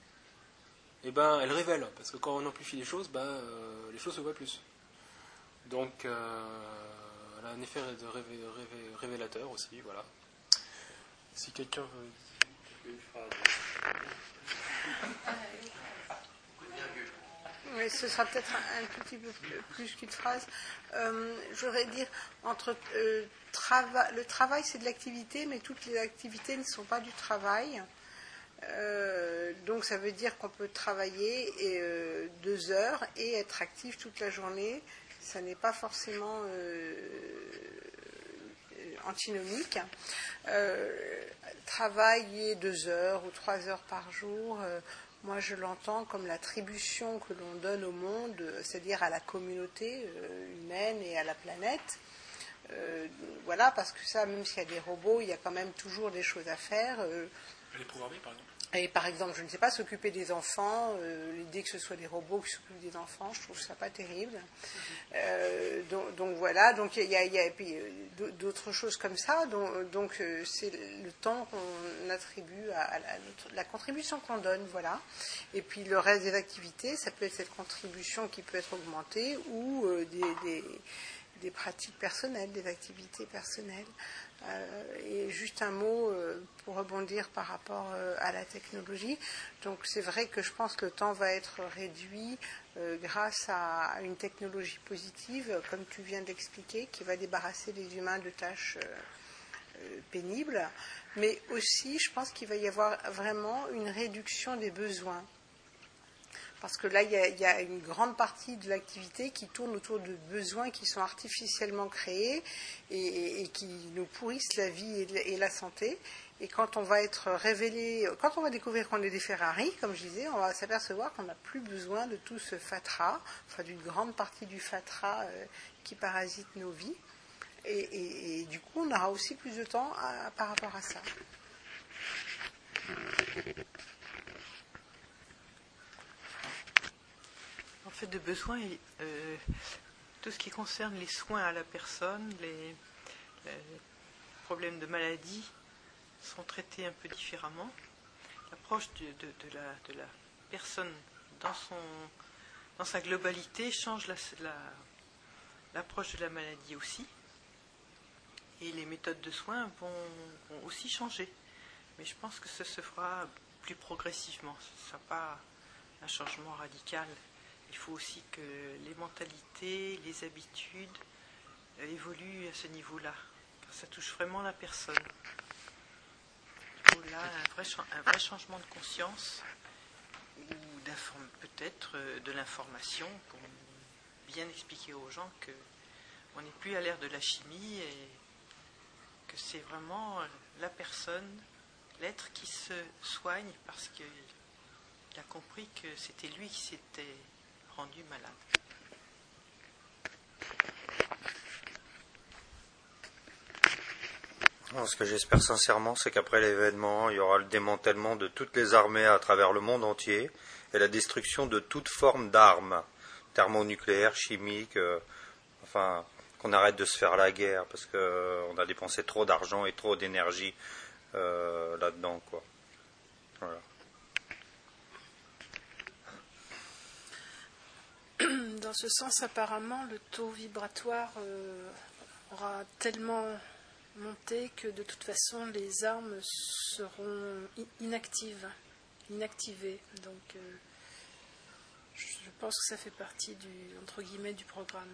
Eh ben, elle révèle, parce que quand on amplifie les choses, ben, euh, les choses se voient plus. Donc, euh, elle a un effet de révé, révé, révélateur aussi, voilà. Si quelqu'un veut... Une phrase. Oui, ce sera peut-être un, un tout petit peu plus, plus qu'une phrase. Euh, je voudrais dire, entre euh, trava- le travail, c'est de l'activité, mais toutes les activités ne sont pas du travail. Euh, donc ça veut dire qu'on peut travailler et, euh, deux heures et être actif toute la journée. Ça n'est pas forcément euh, antinomique. Euh, travailler deux heures ou trois heures par jour, euh, moi je l'entends comme l'attribution que l'on donne au monde, c'est-à-dire à la communauté euh, humaine et à la planète. Euh, voilà, parce que ça, même s'il y a des robots, il y a quand même toujours des choses à faire. Euh, Elle est programmée, par exemple. Et par exemple, je ne sais pas, s'occuper des enfants, euh, l'idée que ce soit des robots qui s'occupent des enfants, je trouve ça pas terrible. Euh, donc, donc voilà, donc il y a, y a et puis, euh, d'autres choses comme ça. Donc, donc euh, c'est le temps qu'on attribue à, à, la, notre, la contribution qu'on donne, voilà. Et puis le reste des activités, ça peut être cette contribution qui peut être augmentée ou euh, des, des, des pratiques personnelles, des activités personnelles. Euh, et juste un mot euh, pour rebondir par rapport euh, à la technologie. Donc c'est vrai que je pense que le temps va être réduit euh, grâce à, à une technologie positive, comme tu viens d'expliquer, qui va débarrasser les humains de tâches euh, euh, pénibles. Mais aussi, je pense qu'il va y avoir vraiment une réduction des besoins. Parce que là, il y, a, il y a une grande partie de l'activité qui tourne autour de besoins qui sont artificiellement créés et, et, et qui nous pourrissent la vie et, et la santé. Et quand on va être révélé, quand on va découvrir qu'on est des Ferrari, comme je disais, on va s'apercevoir qu'on n'a plus besoin de tout ce fatras, enfin d'une grande partie du fatras euh, qui parasite nos vies. Et, et, et du coup, on aura aussi plus de temps à, par rapport à ça. fait, de besoin, euh, tout ce qui concerne les soins à la personne, les, les problèmes de maladie sont traités un peu différemment. L'approche de, de, de, la, de la personne dans, son, dans sa globalité change la, la, l'approche de la maladie aussi. Et les méthodes de soins vont, vont aussi changer. Mais je pense que ça se fera plus progressivement. Ce ne sera pas un changement radical. Il faut aussi que les mentalités, les habitudes euh, évoluent à ce niveau-là. Car ça touche vraiment la personne. Il faut là un vrai, un vrai changement de conscience ou peut-être euh, de l'information pour bien expliquer aux gens qu'on n'est plus à l'ère de la chimie et que c'est vraiment la personne, l'être qui se soigne parce qu'il a compris que c'était lui qui s'était rendu malade. Ce que j'espère sincèrement, c'est qu'après l'événement, il y aura le démantèlement de toutes les armées à travers le monde entier et la destruction de toute forme d'armes, thermonucléaires, chimiques, euh, enfin, qu'on arrête de se faire la guerre parce qu'on euh, a dépensé trop d'argent et trop d'énergie euh, là-dedans, quoi. Voilà. Dans ce sens, apparemment, le taux vibratoire euh, aura tellement monté que de toute façon, les armes seront inactives, inactivées. Donc, euh, je pense que ça fait partie du, entre guillemets, du programme.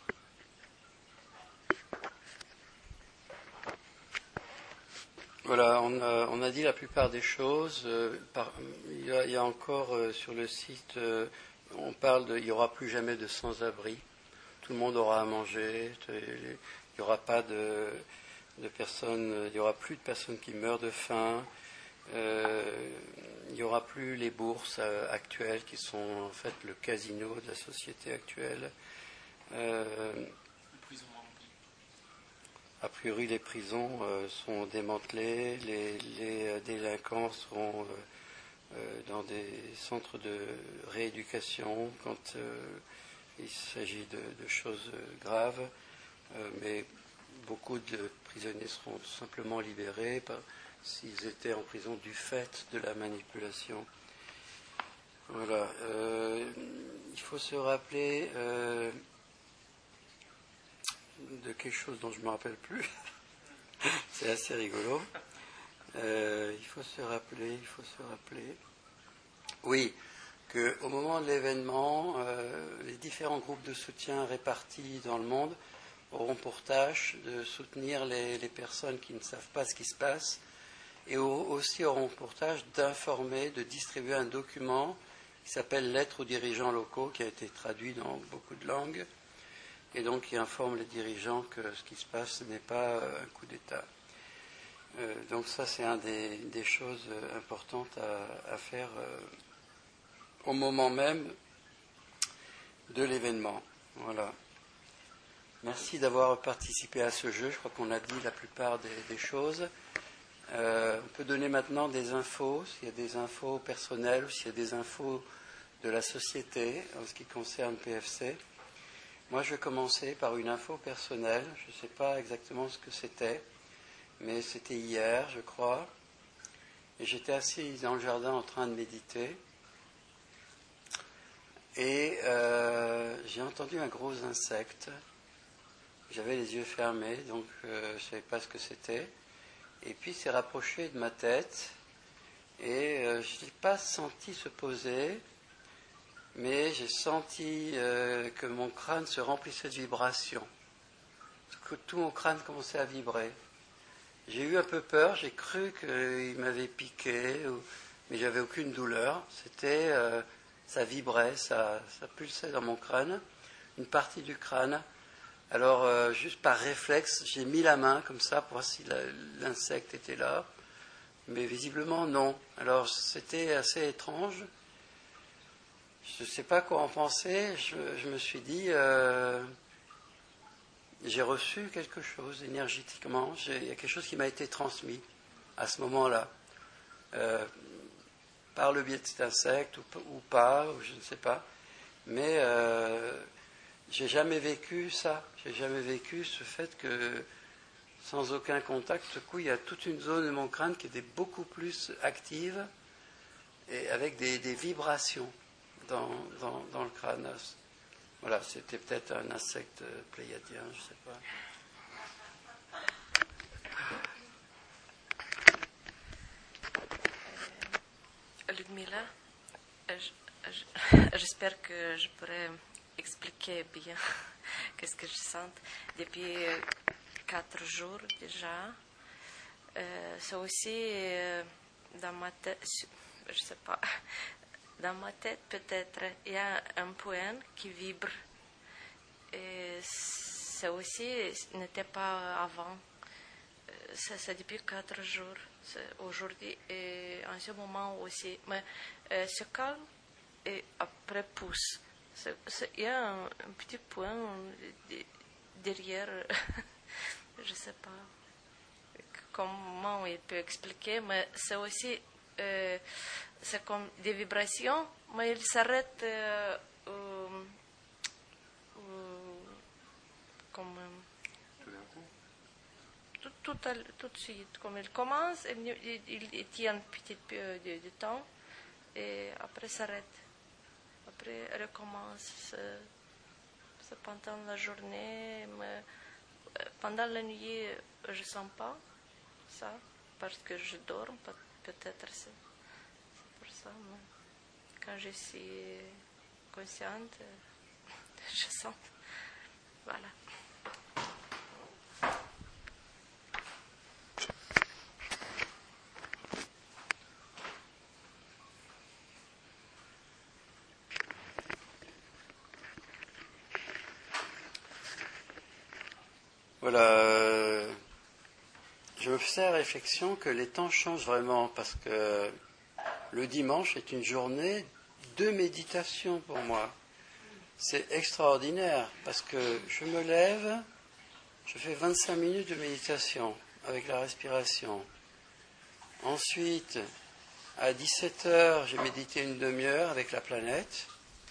Voilà, on a, on a dit la plupart des choses. Euh, par, il, y a, il y a encore euh, sur le site, euh, on parle de, il n'y aura plus jamais de sans-abri. Tout le monde aura à manger. Il n'y aura pas de, de personnes, il n'y aura plus de personnes qui meurent de faim. Euh, il n'y aura plus les bourses euh, actuelles qui sont en fait le casino de la société actuelle. Euh, A priori, les prisons euh, sont démantelées, les, les euh, délinquants seront euh, euh, dans des centres de rééducation quand euh, il s'agit de, de choses graves, euh, mais beaucoup de prisonniers seront tout simplement libérés par, s'ils étaient en prison du fait de la manipulation. Voilà. Euh, il faut se rappeler... Euh, de quelque chose dont je ne me rappelle plus. C'est assez rigolo. Euh, il faut se rappeler, il faut se rappeler. Oui, qu'au moment de l'événement, euh, les différents groupes de soutien répartis dans le monde auront pour tâche de soutenir les, les personnes qui ne savent pas ce qui se passe et au, aussi auront pour tâche d'informer, de distribuer un document qui s'appelle Lettre aux dirigeants locaux, qui a été traduit dans beaucoup de langues. Et donc, il informe les dirigeants que ce qui se passe n'est pas un coup d'État. Euh, donc ça, c'est un des, des choses importantes à, à faire euh, au moment même de l'événement. Voilà. Merci d'avoir participé à ce jeu. Je crois qu'on a dit la plupart des, des choses. Euh, on peut donner maintenant des infos, s'il y a des infos personnelles ou s'il y a des infos de la société en ce qui concerne P F C. Moi, je vais commencer par une info personnelle. Je ne sais pas exactement ce que c'était, mais c'était hier, je crois. Et j'étais assis dans le jardin en train de méditer. Et euh, j'ai entendu un gros insecte. J'avais les yeux fermés, donc euh, je ne savais pas ce que c'était. Et puis, il s'est rapproché de ma tête. Et euh, je n'ai pas senti se poser. Mais j'ai senti euh, que mon crâne se remplissait de vibrations, que tout mon crâne commençait à vibrer. J'ai eu un peu peur, j'ai cru qu'il m'avait piqué, ou... mais j'avais aucune douleur. C'était, euh, ça vibrait, ça, ça pulsait dans mon crâne, une partie du crâne. Alors, euh, juste par réflexe, j'ai mis la main comme ça pour voir si la, l'insecte était là, mais visiblement non. Alors, c'était assez étrange. Je ne sais pas quoi en penser, je, je me suis dit, euh, j'ai reçu quelque chose énergétiquement, j'ai, il y a quelque chose qui m'a été transmis à ce moment-là, euh, par le biais de cet insecte ou, ou pas, ou je ne sais pas, Mais euh, j'ai jamais vécu ça. J'ai jamais vécu ce fait que sans aucun contact, tout coup, il y a toute une zone de mon crâne qui était beaucoup plus active et avec des, des vibrations dans, dans, dans le crâne. Voilà, c'était peut-être un insecte pléiadien, je ne sais pas. Ludmila, j'espère que je pourrais expliquer bien qu'est-ce que je sens depuis quatre jours déjà. Euh, c'est aussi euh, dans ma tête, je sais pas, dans ma tête peut-être, il y a un point qui vibre. Et ça aussi n'était pas avant. C'est, c'est depuis quatre jours. C'est aujourd'hui et en ce moment aussi. Mais euh, c'est calme et après pousse. C'est, c'est, il y a un, un petit point derrière. Je ne sais pas comment il peut expliquer, mais c'est aussi euh, c'est comme des vibrations, mais il s'arrête euh, euh, euh, comme tout, tout, tout de suite. Comme il commence, il, il, il tient un petit peu de, de temps et après s'arrête. Après il recommence. C'est, c'est pendant la journée, mais pendant la nuit, je ne sens pas ça, parce que je dors, peut-être c'est, c'est pour ça. Mais quand je suis consciente, je sens. Voilà. Voilà, euh, je me faisais la réflexion que les temps changent vraiment parce que le dimanche est une journée de méditation pour moi. C'est extraordinaire parce que je me lève, je fais vingt-cinq minutes de méditation avec la respiration. Ensuite, à dix-sept heures, j'ai médité une demi-heure avec la planète.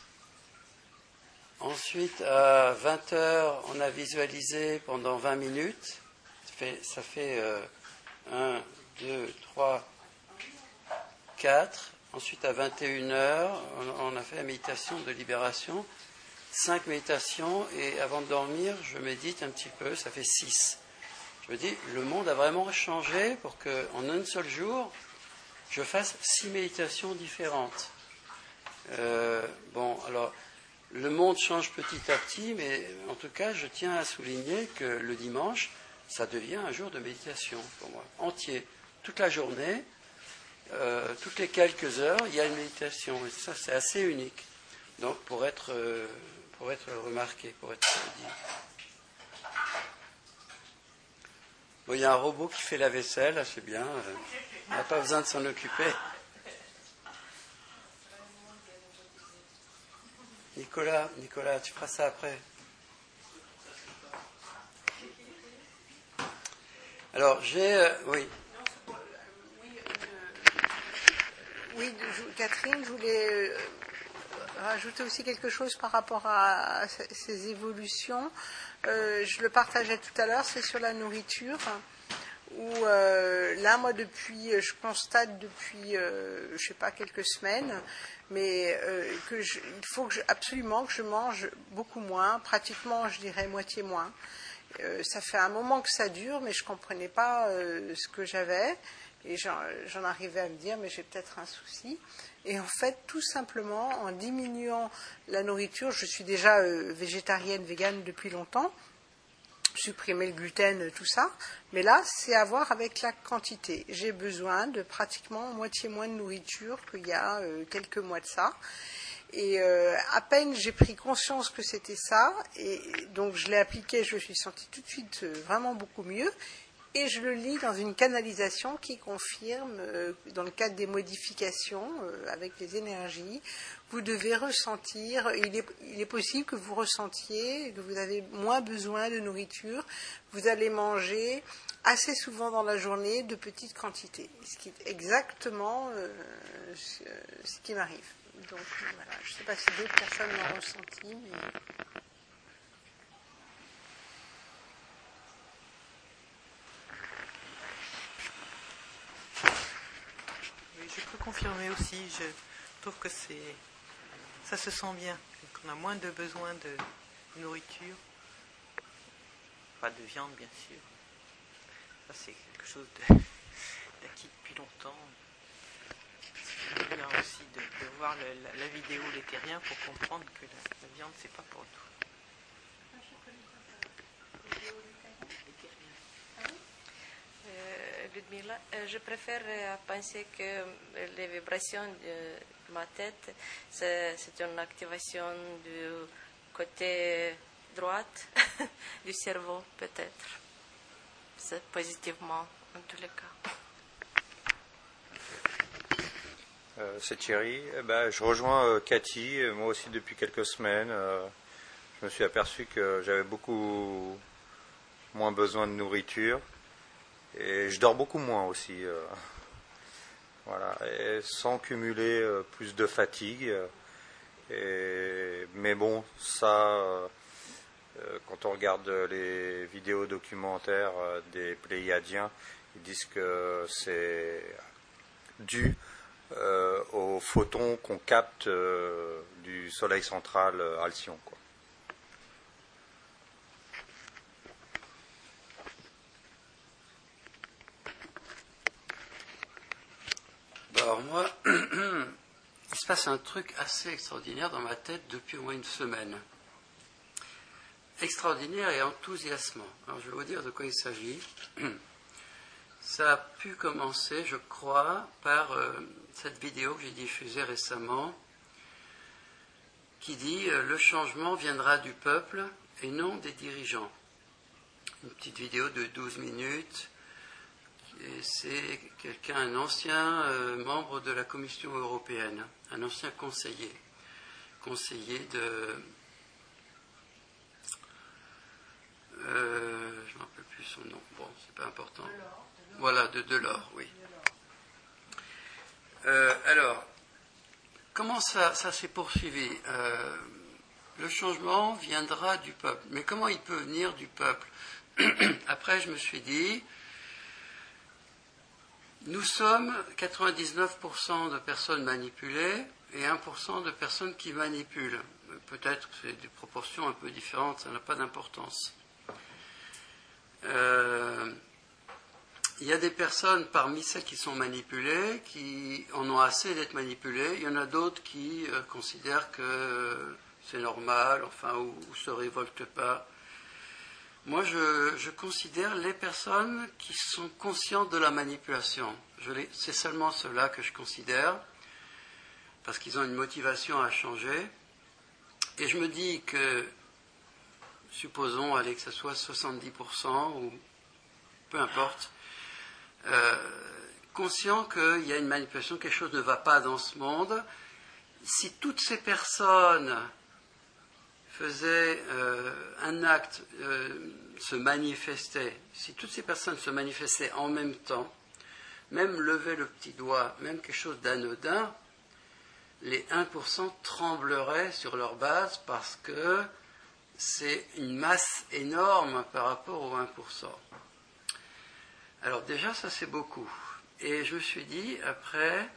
Ensuite, à vingt heures, on a visualisé pendant vingt minutes. Ça fait, ça fait euh, un, deux, trois, quatre. Ensuite, à vingt et une heures, on, on a fait la méditation de libération. cinq méditations. Et avant de dormir, je médite un petit peu. Ça fait six. Je me dis, le monde a vraiment changé pour qu'en un seul jour, je fasse six méditations différentes. Euh, bon, alors... Le monde change petit à petit, mais en tout cas, je tiens à souligner que le dimanche, ça devient un jour de méditation pour moi, entier. Toute la journée, euh, toutes les quelques heures, il y a une méditation. Et ça, c'est assez unique. Donc, pour être, euh, pour être remarqué, pour être dit. Bon, il y a un robot qui fait la vaisselle, c'est bien. Euh, on n'a pas besoin de s'en occuper. Nicolas, Nicolas, tu feras ça après. Alors, j'ai... Euh, oui. Oui, Catherine, je voulais rajouter aussi quelque chose par rapport à ces évolutions. Euh, je le partageais tout à l'heure, c'est sur la nourriture. Où euh, là, moi, depuis, je constate depuis, euh, je sais pas, quelques semaines, mais euh, que je, il faut que je, absolument que je mange beaucoup moins, pratiquement, je dirais, moitié moins. Euh, ça fait un moment que ça dure, mais je comprenais pas euh, ce que j'avais, et j'en, j'en arrivais à me dire, mais j'ai peut-être un souci. Et en fait, tout simplement, en diminuant la nourriture, je suis déjà euh, végétarienne, végane depuis longtemps, supprimer le gluten, tout ça. Mais là, c'est à voir avec la quantité. J'ai besoin de pratiquement moitié moins de nourriture qu'il y a euh, quelques mois de ça. Et euh, à peine j'ai pris conscience que c'était ça, et donc je l'ai appliqué, je me suis sentie tout de suite euh, vraiment beaucoup mieux. Et je le lis dans une canalisation qui confirme, euh, dans le cadre des modifications euh, avec les énergies, vous devez ressentir, il est, il est possible que vous ressentiez que vous avez moins besoin de nourriture, vous allez manger assez souvent dans la journée de petites quantités, ce qui est exactement euh, ce, ce qui m'arrive. Donc voilà, je ne sais pas si d'autres personnes l'ont ressenti, mais... Oui, je peux confirmer aussi, je trouve que c'est, ça se sent bien, qu'on a moins de besoin de nourriture, pas de viande bien sûr. Ça c'est quelque chose de, d'acquis depuis longtemps. C'est bien aussi de, de voir le, la, la vidéo Les Terriens pour comprendre que la, la viande c'est pas pour nous. Euh, Ludmila, euh, je préfère euh, penser que euh, les vibrations de ma tête, c'est, c'est une activation du côté droite du cerveau, peut-être. C'est positivement, en tous les cas. Euh, c'est Thierry. Eh ben, je rejoins euh, Cathy, euh, moi aussi depuis quelques semaines. Euh, je me suis aperçu que j'avais beaucoup moins besoin de nourriture. Et je dors beaucoup moins aussi. Euh, voilà, et sans cumuler euh, plus de fatigue. Et, mais bon, ça, euh, quand on regarde les vidéos documentaires euh, des Pléiadiens, ils disent que c'est dû euh, aux photons qu'on capte euh, du soleil central euh, Alcyon, quoi. Alors moi, il se passe un truc assez extraordinaire dans ma tête depuis au moins une semaine. Extraordinaire et enthousiasmant. Alors je vais vous dire de quoi il s'agit. Ça a pu commencer, je crois, par euh, cette vidéo que j'ai diffusée récemment, qui dit euh, « Le changement viendra du peuple et non des dirigeants ». Une petite vidéo de douze minutes. Et c'est quelqu'un, un ancien euh, membre de la Commission européenne, un ancien conseiller, conseiller de, euh, je ne me rappelle plus son nom, bon, c'est pas important. Delors, Delors. Voilà, de Delors, oui. Euh, alors, comment ça, ça s'est poursuivi? euh, Le changement viendra du peuple. Mais comment il peut venir du peuple? Après, je me suis dit, nous sommes quatre-vingt-dix-neuf pour cent de personnes manipulées et un pour cent de personnes qui manipulent. Peut-être que c'est des proportions un peu différentes, ça n'a pas d'importance. Euh, il y a des personnes parmi celles qui sont manipulées qui en ont assez d'être manipulées. Il y en a d'autres qui euh, considèrent que c'est normal, enfin, ou ne se révoltent pas. Moi, je, je considère les personnes qui sont conscientes de la manipulation. Je les, c'est seulement ceux-là que je considère, parce qu'ils ont une motivation à changer. Et je me dis que, supposons, allez, que ce soit soixante-dix pour cent, ou peu importe, euh, conscient qu'il y a une manipulation, quelque chose ne va pas dans ce monde. Si toutes ces personnes faisait euh, un acte, euh, se manifestait, si toutes ces personnes se manifestaient en même temps, même lever le petit doigt, même quelque chose d'anodin, les un pour cent trembleraient sur leur base parce que c'est une masse énorme par rapport au un pour cent. Alors déjà, ça c'est beaucoup. Et je me suis dit, après,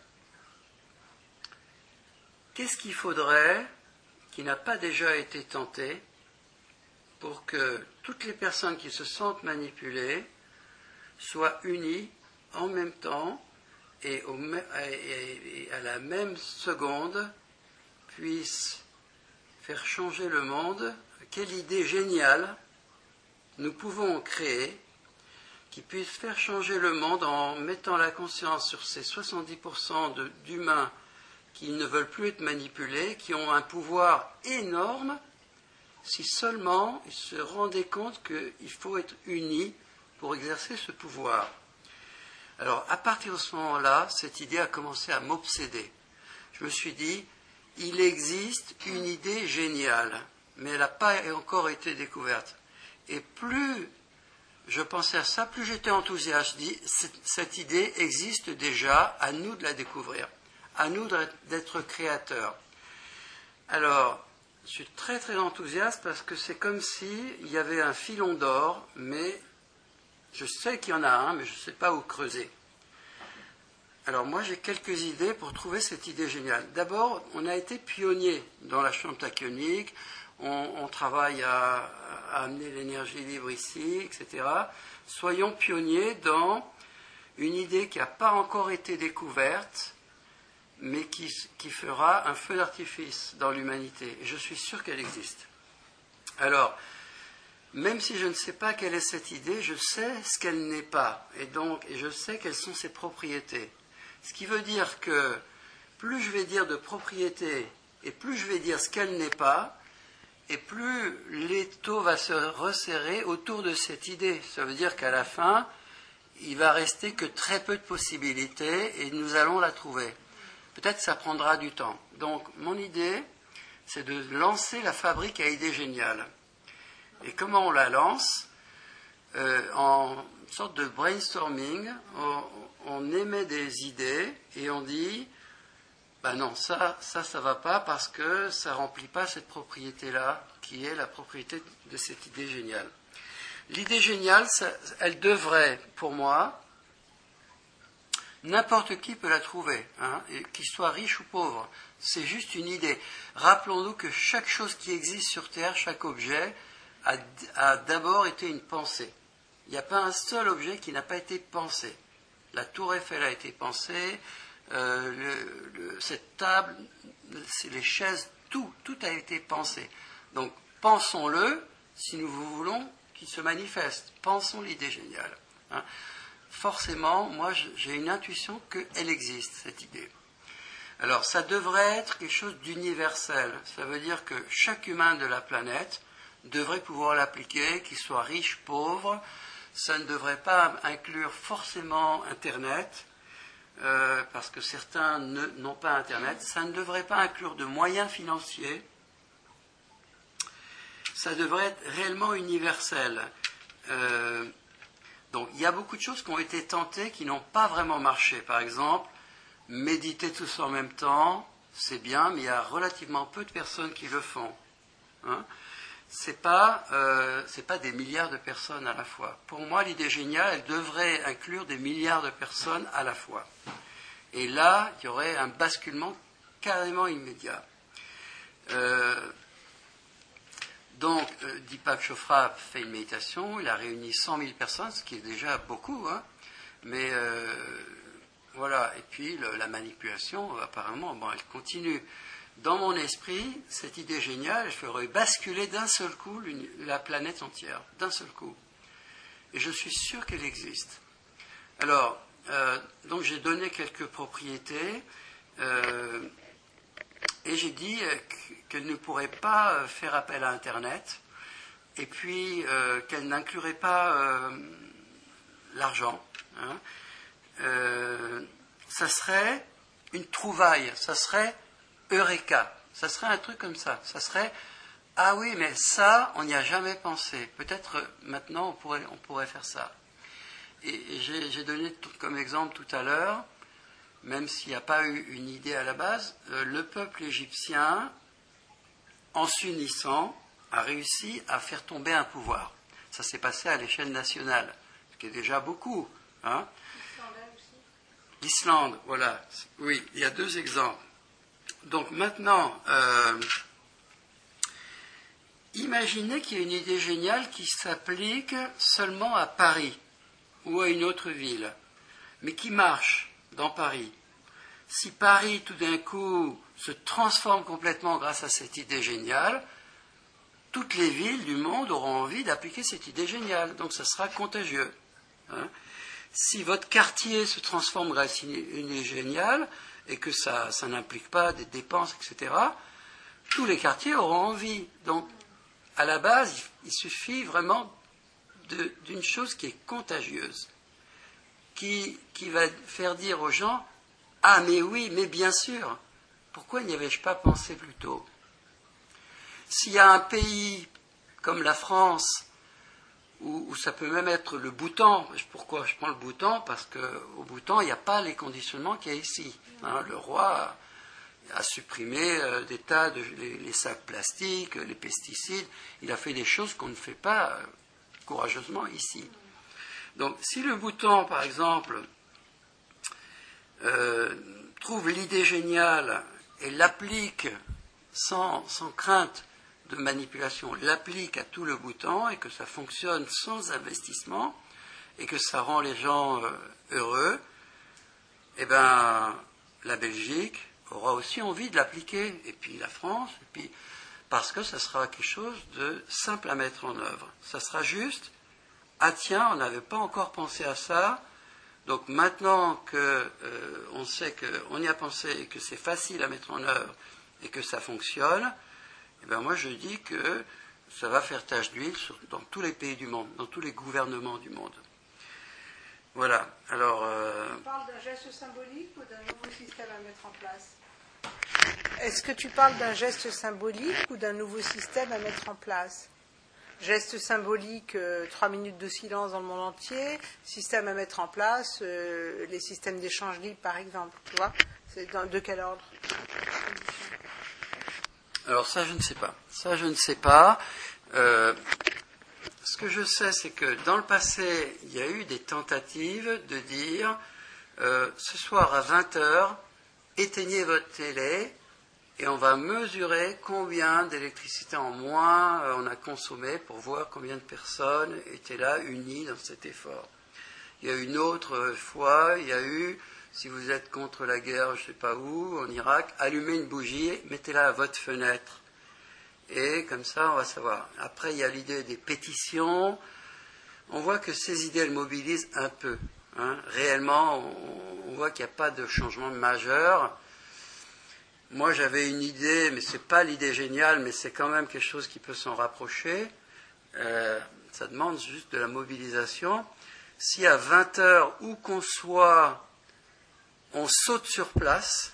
qu'est-ce qu'il faudrait qui n'a pas déjà été tenté pour que toutes les personnes qui se sentent manipulées soient unies en même temps et, au, et, et à la même seconde puissent faire changer le monde. Quelle idée géniale nous pouvons créer qui puisse faire changer le monde en mettant la conscience sur ces soixante-dix pour cent de, d'humains qui ne veulent plus être manipulés, qui ont un pouvoir énorme, si seulement ils se rendaient compte qu'il faut être unis pour exercer ce pouvoir. Alors, à partir de ce moment-là, cette idée a commencé à m'obséder. Je me suis dit, il existe une idée géniale, mais elle n'a pas encore été découverte. Et plus je pensais à ça, plus j'étais enthousiaste. Je dis, cette idée existe déjà, à nous de la découvrir. à nous d'être créateurs. Alors, je suis très très enthousiaste parce que c'est comme s'il y avait un filon d'or, mais je sais qu'il y en a un, mais je ne sais pas où creuser. Alors moi j'ai quelques idées pour trouver cette idée géniale. D'abord, on a été pionniers dans la chambre tachyonique, on, on travaille à, à amener l'énergie libre ici, et cetera. Soyons pionniers dans une idée qui n'a pas encore été découverte, mais qui, qui fera un feu d'artifice dans l'humanité. Et je suis sûr qu'elle existe. Alors, même si je ne sais pas quelle est cette idée, je sais ce qu'elle n'est pas. Et donc, et je sais quelles sont ses propriétés. Ce qui veut dire que plus je vais dire de propriétés et plus je vais dire ce qu'elle n'est pas, et plus l'étau va se resserrer autour de cette idée. Ça veut dire qu'à la fin, il va rester que très peu de possibilités et nous allons la trouver. Peut-être que ça prendra du temps. Donc, mon idée, c'est de lancer la fabrique à idées géniales. Et comment on la lance ? euh, En une sorte de brainstorming, on, on émet des idées et on dit ben non, ça, ça, ça va pas parce que ça remplit pas cette propriété-là, qui est la propriété de cette idée géniale. L'idée géniale, ça, elle devrait, pour moi, n'importe qui peut la trouver, hein, qu'il soit riche ou pauvre. C'est juste une idée. Rappelons-nous que chaque chose qui existe sur Terre, chaque objet, a, a d'abord été une pensée. Il n'y a pas un seul objet qui n'a pas été pensé. La tour Eiffel a été pensée, euh, le, le, cette table, les chaises, tout, tout a été pensé. Donc, pensons-le si nous voulons qu'il se manifeste. Pensons l'idée géniale. Hein. Forcément, moi, j'ai une intuition qu'elle existe, cette idée. Alors, ça devrait être quelque chose d'universel. Ça veut dire que chaque humain de la planète devrait pouvoir l'appliquer, qu'il soit riche, pauvre. Ça ne devrait pas inclure forcément Internet, euh, parce que certains ne, n'ont pas Internet. Ça ne devrait pas inclure de moyens financiers. Ça devrait être réellement universel. Euh, donc, il y a beaucoup de choses qui ont été tentées qui n'ont pas vraiment marché. Par exemple, méditer tous en même temps, c'est bien, mais il y a relativement peu de personnes qui le font. Hein ? C'est pas, euh, c'est pas des milliards de personnes à la fois. Pour moi, l'idée géniale, elle devrait inclure des milliards de personnes à la fois. Et là, il y aurait un basculement carrément immédiat. Euh, donc, euh, Deepak Chopra fait une méditation, il a réuni cent mille personnes, ce qui est déjà beaucoup, hein, mais euh, voilà. Et puis, le, la manipulation, apparemment, bon, elle continue. Dans mon esprit, cette idée géniale, elle ferait basculer d'un seul coup la planète entière, d'un seul coup. Et je suis sûr qu'elle existe. Alors, euh, donc j'ai donné quelques propriétés, euh, et j'ai dit qu'elle ne pourrait pas faire appel à Internet, et puis euh, qu'elle n'inclurait pas euh, l'argent. Hein. Euh, ça serait une trouvaille, ça serait Eureka, ça serait un truc comme ça. Ça serait, ah oui, mais ça, on n'y a jamais pensé. Peut-être maintenant, on pourrait, on pourrait faire ça. Et, et j'ai, j'ai donné tout, comme exemple tout à l'heure, même s'il n'y a pas eu une idée à la base, euh, le peuple égyptien, en s'unissant, a réussi à faire tomber un pouvoir. Ça s'est passé à l'échelle nationale, ce qui est déjà beaucoup. Hein. L'Islande, voilà. Oui, il y a deux exemples. Donc maintenant, euh, imaginez qu'il y ait une idée géniale qui s'applique seulement à Paris ou à une autre ville, mais qui marche dans Paris. Si Paris, tout d'un coup, se transforme complètement grâce à cette idée géniale, toutes les villes du monde auront envie d'appliquer cette idée géniale, donc ça sera contagieux. Hein. Si votre quartier se transforme grâce à une idée géniale, et que ça, ça n'implique pas des dépenses, et cetera, tous les quartiers auront envie. Donc, à la base, il suffit vraiment de, d'une chose qui est contagieuse, qui, qui va faire dire aux gens « Ah, mais oui, mais bien sûr, pourquoi n'y avais-je pas pensé plus tôt ?» S'il y a un pays comme la France ou, ou ça peut même être le Bhoutan. Pourquoi je prends le Bhoutan? Parce qu'au Bhoutan, il n'y a pas les conditionnements qu'il y a ici. Hein, le roi a supprimé euh, des tas de les, les sacs plastiques, les pesticides. Il a fait des choses qu'on ne fait pas euh, courageusement ici. Donc, si le Bhoutan, par exemple, euh, trouve l'idée géniale et l'applique sans, sans crainte de manipulation, l'applique à tout le Bhoutan et que ça fonctionne sans investissement et que ça rend les gens euh, heureux, eh bien, la Belgique aura aussi envie de l'appliquer, et puis la France, et puis, parce que ça sera quelque chose de simple à mettre en œuvre. Ça sera juste, ah tiens, on n'avait pas encore pensé à ça, donc maintenant qu'on euh, sait qu'on y a pensé et que c'est facile à mettre en œuvre et que ça fonctionne, eh bien moi je dis que ça va faire tache d'huile dans tous les pays du monde, dans tous les gouvernements du monde. Voilà, alors... Euh... Tu parles d'un geste symbolique ou d'un nouveau système à mettre en place? Est-ce que tu parles d'un geste symbolique ou d'un nouveau système à mettre en place? Geste symbolique, euh, trois minutes de silence dans le monde entier, système à mettre en place, euh, les systèmes d'échange libre par exemple, tu vois? C'est dans, de quel ordre? Alors ça je ne sais pas, ça je ne sais pas. Euh, ce que je sais c'est que dans le passé, il y a eu des tentatives de dire euh, ce soir à vingt heures, éteignez votre télé et on va mesurer combien d'électricité en moins on a consommé pour voir combien de personnes étaient là unies dans cet effort. Il y a une autre fois, il y a eu, si vous êtes contre la guerre, je ne sais pas où, en Irak, allumez une bougie, mettez-la à votre fenêtre. Et comme ça, on va savoir. Après, il y a l'idée des pétitions. On voit que ces idées, elles mobilisent un peu. Hein. Réellement, on, on voit qu'il n'y a pas de changement majeur. Moi, j'avais une idée, mais ce n'est pas l'idée géniale, mais c'est quand même quelque chose qui peut s'en rapprocher. Euh, ça demande juste de la mobilisation. Si à vingt heures, où qu'on soit, on saute sur place,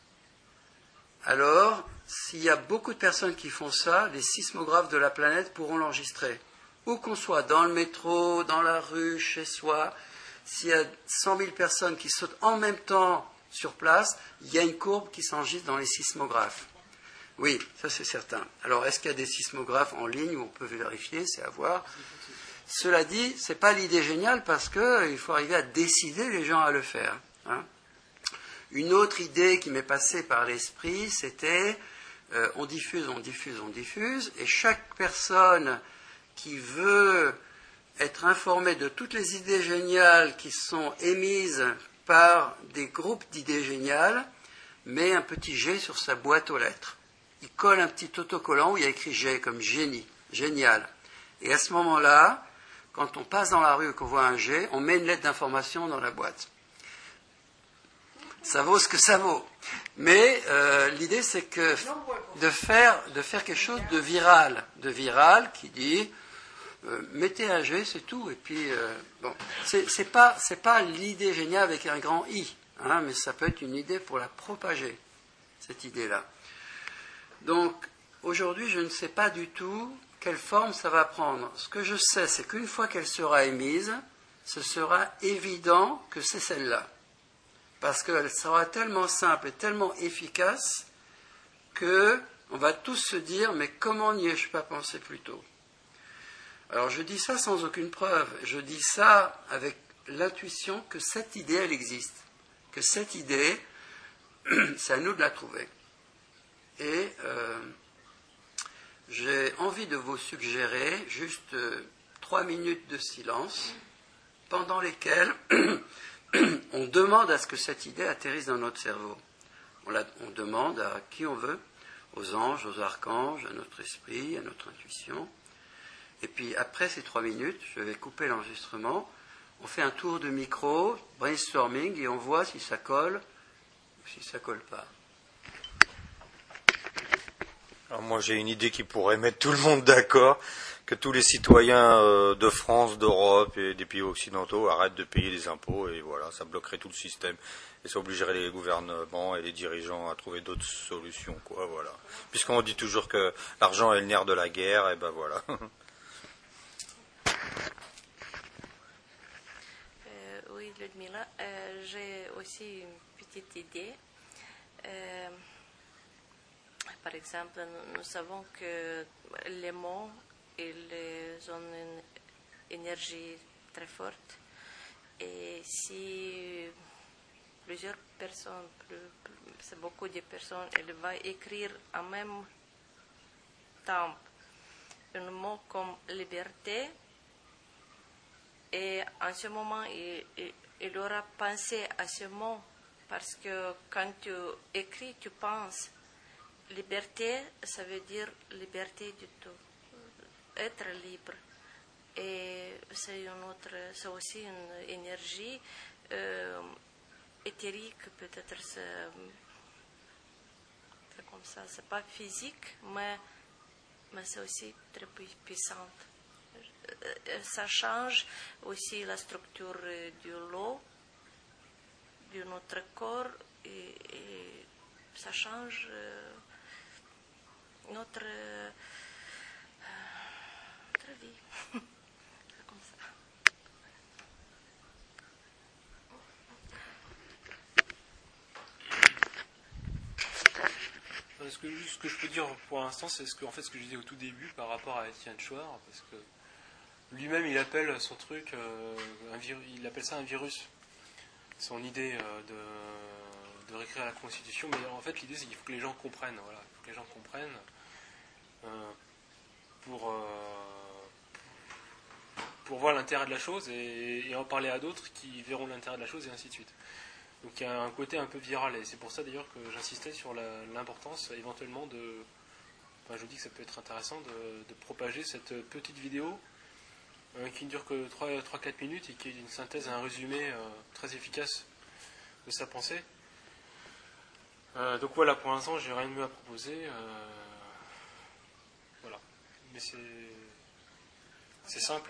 alors, s'il y a beaucoup de personnes qui font ça, les sismographes de la planète pourront l'enregistrer. Où qu'on soit, dans le métro, dans la rue, chez soi, s'il y a cent mille personnes qui sautent en même temps sur place, il y a une courbe qui s'enregistre dans les sismographes. Oui, ça c'est certain. Alors, est-ce qu'il y a des sismographes en ligne où on peut vérifier? C'est à voir. Cela dit, ce n'est pas l'idée géniale parce qu'il faut arriver à décider les gens à le faire. Hein. Une autre idée qui m'est passée par l'esprit, c'était euh, on diffuse, on diffuse, on diffuse, et chaque personne qui veut être informée de toutes les idées géniales qui sont émises par des groupes d'idées géniales, met un petit G sur sa boîte aux lettres. Il colle un petit autocollant où il y a écrit G comme génie, génial. Et à ce moment-là, quand on passe dans la rue et qu'on voit un G, on met une lettre d'information dans la boîte. Ça vaut ce que ça vaut. Mais euh, l'idée, c'est que de faire, de faire quelque chose de viral, de viral qui dit euh, mettez un G, c'est tout. Et puis, euh, bon, c'est, c'est pas, c'est pas l'idée géniale avec un grand I, hein, mais ça peut être une idée pour la propager, cette idée-là. Donc, aujourd'hui, je ne sais pas du tout quelle forme ça va prendre. Ce que je sais, c'est qu'une fois qu'elle sera émise, ce sera évident que c'est celle-là. Parce qu'elle sera tellement simple et tellement efficace qu'on va tous se dire « mais comment n'y ai-je pas pensé plus tôt ?» Alors je dis ça sans aucune preuve, je dis ça avec l'intuition que cette idée, elle existe. Que cette idée, c'est à nous de la trouver. Et euh, j'ai envie de vous suggérer juste euh, trois minutes de silence pendant lesquelles on demande à ce que cette idée atterrisse dans notre cerveau. On, la, on demande à qui on veut, aux anges, aux archanges, à notre esprit, à notre intuition. Et puis après ces trois minutes, je vais couper l'enregistrement. On fait un tour de micro, brainstorming, et on voit si ça colle ou si ça colle pas. Alors moi j'ai une idée qui pourrait mettre tout le monde d'accord, que tous les citoyens euh, de France, d'Europe et des pays occidentaux arrêtent de payer les impôts, et voilà, ça bloquerait tout le système. Et ça obligerait les gouvernements et les dirigeants à trouver d'autres solutions, quoi, voilà. Puisqu'on dit toujours que l'argent est le nerf de la guerre, et ben voilà. Ludmila. Euh, j'ai aussi une petite idée. Euh, par exemple, nous, nous savons que les mots, ils ont une énergie très forte. Et si plusieurs personnes, plus, plus, c'est beaucoup de personnes, elles vont écrire en même temps un mot comme liberté, et en ce moment, il, il, il aura pensé à ce mot, parce que quand tu écris, tu penses. Liberté, ça veut dire liberté du tout, être libre. Et c'est une autre, c'est aussi une énergie euh, éthérique, peut-être c'est, c'est comme ça, c'est pas physique, mais, mais c'est aussi très puissante. Ça change aussi la structure de l'eau, de notre corps, et, et ça change euh, notre, euh, notre vie. C'est comme ça. Ce que, ce que je peux dire pour l'instant, c'est ce que, en fait, ce que je disais au tout début par rapport à Étienne Chouard, parce que lui-même, il appelle son truc, euh, un vir- il appelle ça un virus. Son idée euh, de, de réécrire la Constitution, mais en fait, l'idée, c'est qu'il faut que les gens comprennent. Voilà, il faut que les gens comprennent euh, pour, euh, pour voir l'intérêt de la chose et, et en parler à d'autres qui verront l'intérêt de la chose et ainsi de suite. Donc il y a un côté un peu viral, et c'est pour ça d'ailleurs que j'insistais sur la, l'importance éventuellement de... Enfin, je dis que ça peut être intéressant de, de propager cette petite vidéo euh, qui ne dure que trois à quatre minutes et qui est une synthèse, un résumé euh, très efficace de sa pensée. Euh, donc voilà, pour l'instant, j'ai rien de mieux à proposer. Euh, voilà. Mais c'est, c'est simple.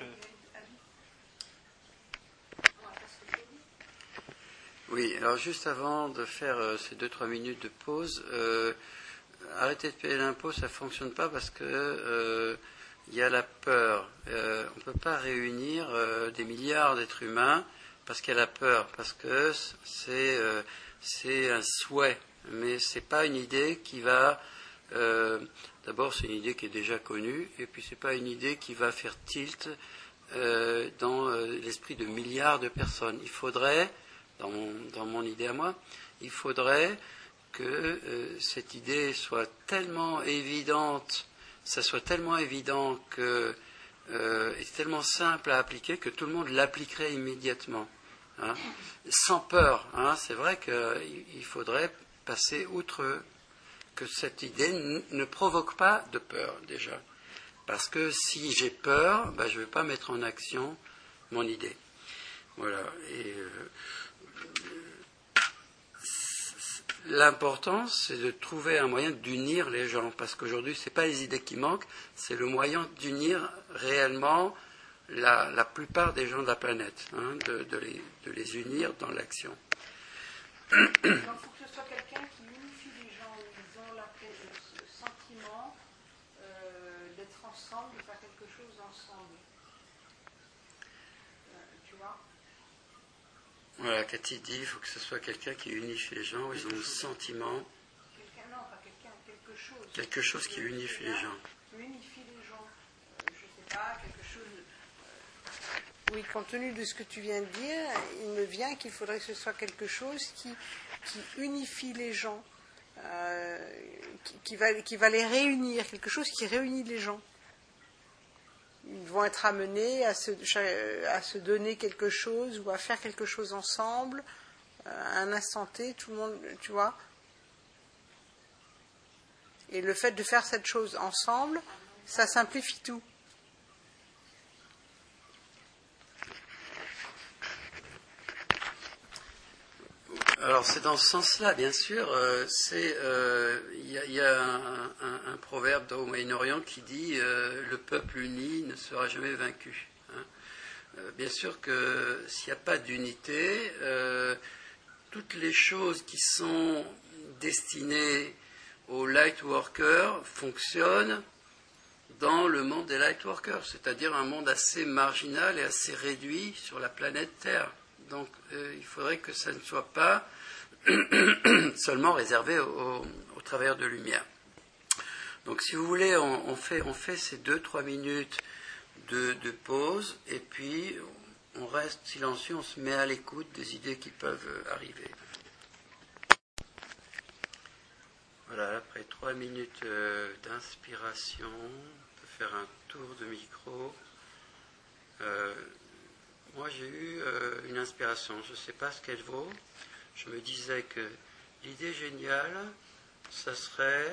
Oui, alors juste avant de faire euh, ces deux trois minutes de pause, euh, arrêter de payer l'impôt, ça ne fonctionne pas parce que euh, il y a la peur. Euh, on ne peut pas réunir euh, des milliards d'êtres humains parce qu'il y a la peur, parce que c'est, euh, c'est un souhait, mais ce n'est pas une idée qui va... Euh, d'abord, c'est une idée qui est déjà connue, et puis ce n'est pas une idée qui va faire tilt euh, dans euh, l'esprit de milliards de personnes. Il faudrait... Dans mon, dans mon idée à moi, il faudrait que euh, cette idée soit tellement évidente, ça soit tellement évident que euh, et tellement simple à appliquer que tout le monde l'appliquerait immédiatement, hein, sans peur. Hein. C'est vrai qu'il faudrait passer outre que cette idée n- ne provoque pas de peur déjà, parce que si j'ai peur, ben, je ne vais pas mettre en action mon idée. Voilà. Et euh, l'important, c'est de trouver un moyen d'unir les gens, parce qu'aujourd'hui, ce n'est pas les idées qui manquent, c'est le moyen d'unir réellement la, la plupart des gens de la planète, hein, de, de, les, de les unir dans l'action. Donc, il faut que ce soit quelqu'un qui unifie les gens, ils ont la, le sentiment euh, d'être ensemble, de faire quelque chose ensemble. Euh, tu vois ? Voilà, Cathy dit, il faut que ce soit quelqu'un qui unifie les gens, ils ont le sentiment. Quelqu'un, non, pas quelqu'un, quelque chose. Quelque chose qui unifie les gens. Qui unifie les gens. Euh, je ne sais pas, quelque chose. Euh... Oui, compte tenu de ce que tu viens de dire, il me vient qu'il faudrait que ce soit quelque chose qui, qui unifie les gens, euh, qui, qui, va, qui va les réunir, quelque chose qui réunit les gens. Ils vont être amenés à se, à se donner quelque chose ou à faire quelque chose ensemble, à un instant T, tout le monde, tu vois. Et le fait de faire cette chose ensemble, ça simplifie tout. Alors c'est dans ce sens-là, bien sûr. Euh, c'est il euh, y, y a un, un, un proverbe au Moyen-Orient qui dit euh, le peuple uni ne sera jamais vaincu. Hein. Euh, bien sûr que s'il n'y a pas d'unité, euh, toutes les choses qui sont destinées aux light workers fonctionnent dans le monde des light workers, c'est-à-dire un monde assez marginal et assez réduit sur la planète Terre. Donc euh, il faudrait que ça ne soit pas seulement réservé aux, aux travailleurs de lumière. Donc si vous voulez, on, on, fait, on fait ces deux trois minutes de, de pause, et puis on reste silencieux, on se met à l'écoute des idées qui peuvent arriver. Voilà, après trois minutes euh, d'inspiration, on peut faire un tour de micro. Euh, moi j'ai eu euh, une inspiration, je ne sais pas ce qu'elle vaut. Je me disais que l'idée géniale, ça serait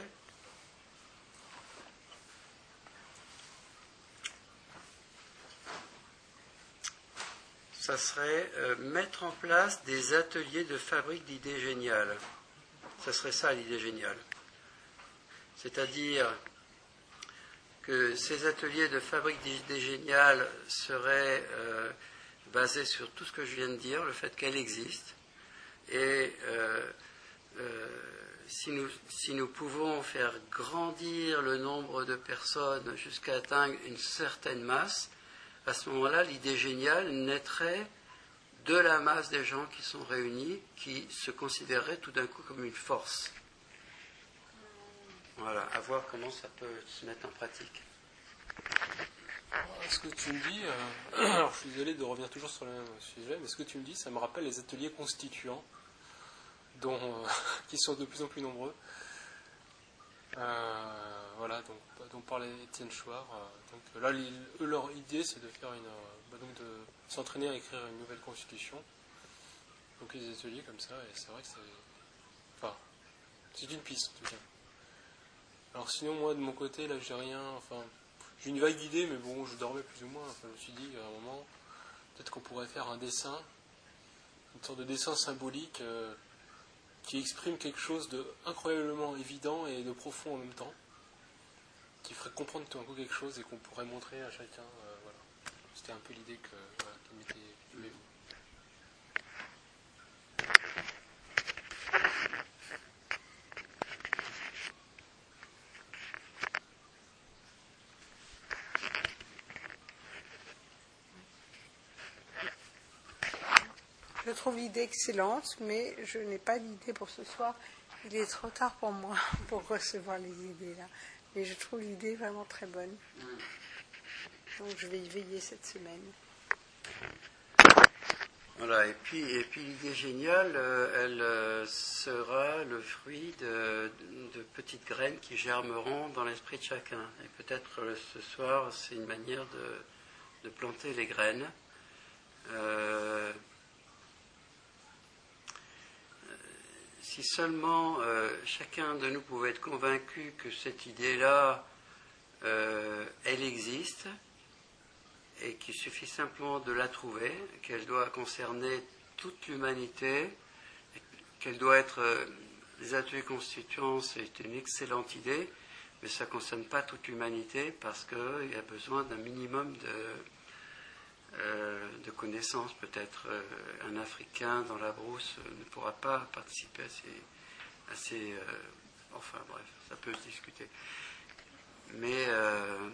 ça serait euh, mettre en place des ateliers de fabrique d'idées géniales. Ça serait ça l'idée géniale. C'est-à-dire que ces ateliers de fabrique d'idées géniales seraient euh, basés sur tout ce que je viens de dire, le fait qu'elles existent. Et euh, euh, si, nous, si nous pouvons faire grandir le nombre de personnes jusqu'à atteindre une certaine masse, à ce moment-là, l'idée géniale naîtrait de la masse des gens qui sont réunis, qui se considéreraient tout d'un coup comme une force. Voilà, à voir comment ça peut se mettre en pratique. Ce que tu me dis, euh, alors je suis désolé de revenir toujours sur le même sujet, mais ce que tu me dis, ça me rappelle les ateliers constituants, dont, euh, qui sont de plus en plus nombreux. Euh, voilà, donc, dont parlait Étienne Chouard. Euh, donc là, eux, leur idée, c'est de faire une, euh, bah, donc de s'entraîner à écrire une nouvelle constitution. Donc les ateliers comme ça, et c'est vrai que c'est, enfin, c'est une piste en tout cas. Alors sinon, moi de mon côté, là, j'ai rien, enfin, j'ai une vague idée, mais bon, je dormais plus ou moins. Enfin, je me suis dit à un moment, peut-être qu'on pourrait faire un dessin, une sorte de dessin symbolique. Euh, qui exprime quelque chose de incroyablement évident et de profond en même temps, qui ferait comprendre tout d'un coup quelque chose et qu'on pourrait montrer à chacun. Euh, voilà. C'était un peu l'idée que, voilà, qui m'était venue. Je trouve l'idée excellente, mais je n'ai pas d'idée pour ce soir. Il est trop tard pour moi pour recevoir les idées là. Mais je trouve l'idée vraiment très bonne. Donc je vais y veiller cette semaine. Voilà, et puis, et puis l'idée géniale, euh, elle euh, sera le fruit de, de petites graines qui germeront dans l'esprit de chacun. Et peut-être euh, ce soir, c'est une manière de, de planter les graines. Euh, Si seulement euh, chacun de nous pouvait être convaincu que cette idée-là, euh, elle existe, et qu'il suffit simplement de la trouver, qu'elle doit concerner toute l'humanité, qu'elle doit être... Euh, les ateliers constituants, c'est une excellente idée, mais ça ne concerne pas toute l'humanité, parce qu'il y a besoin d'un minimum de... Euh, de connaissances, peut-être euh, un Africain dans la brousse euh, ne pourra pas participer à ces... À ces euh, enfin bref, ça peut se discuter. Mais euh,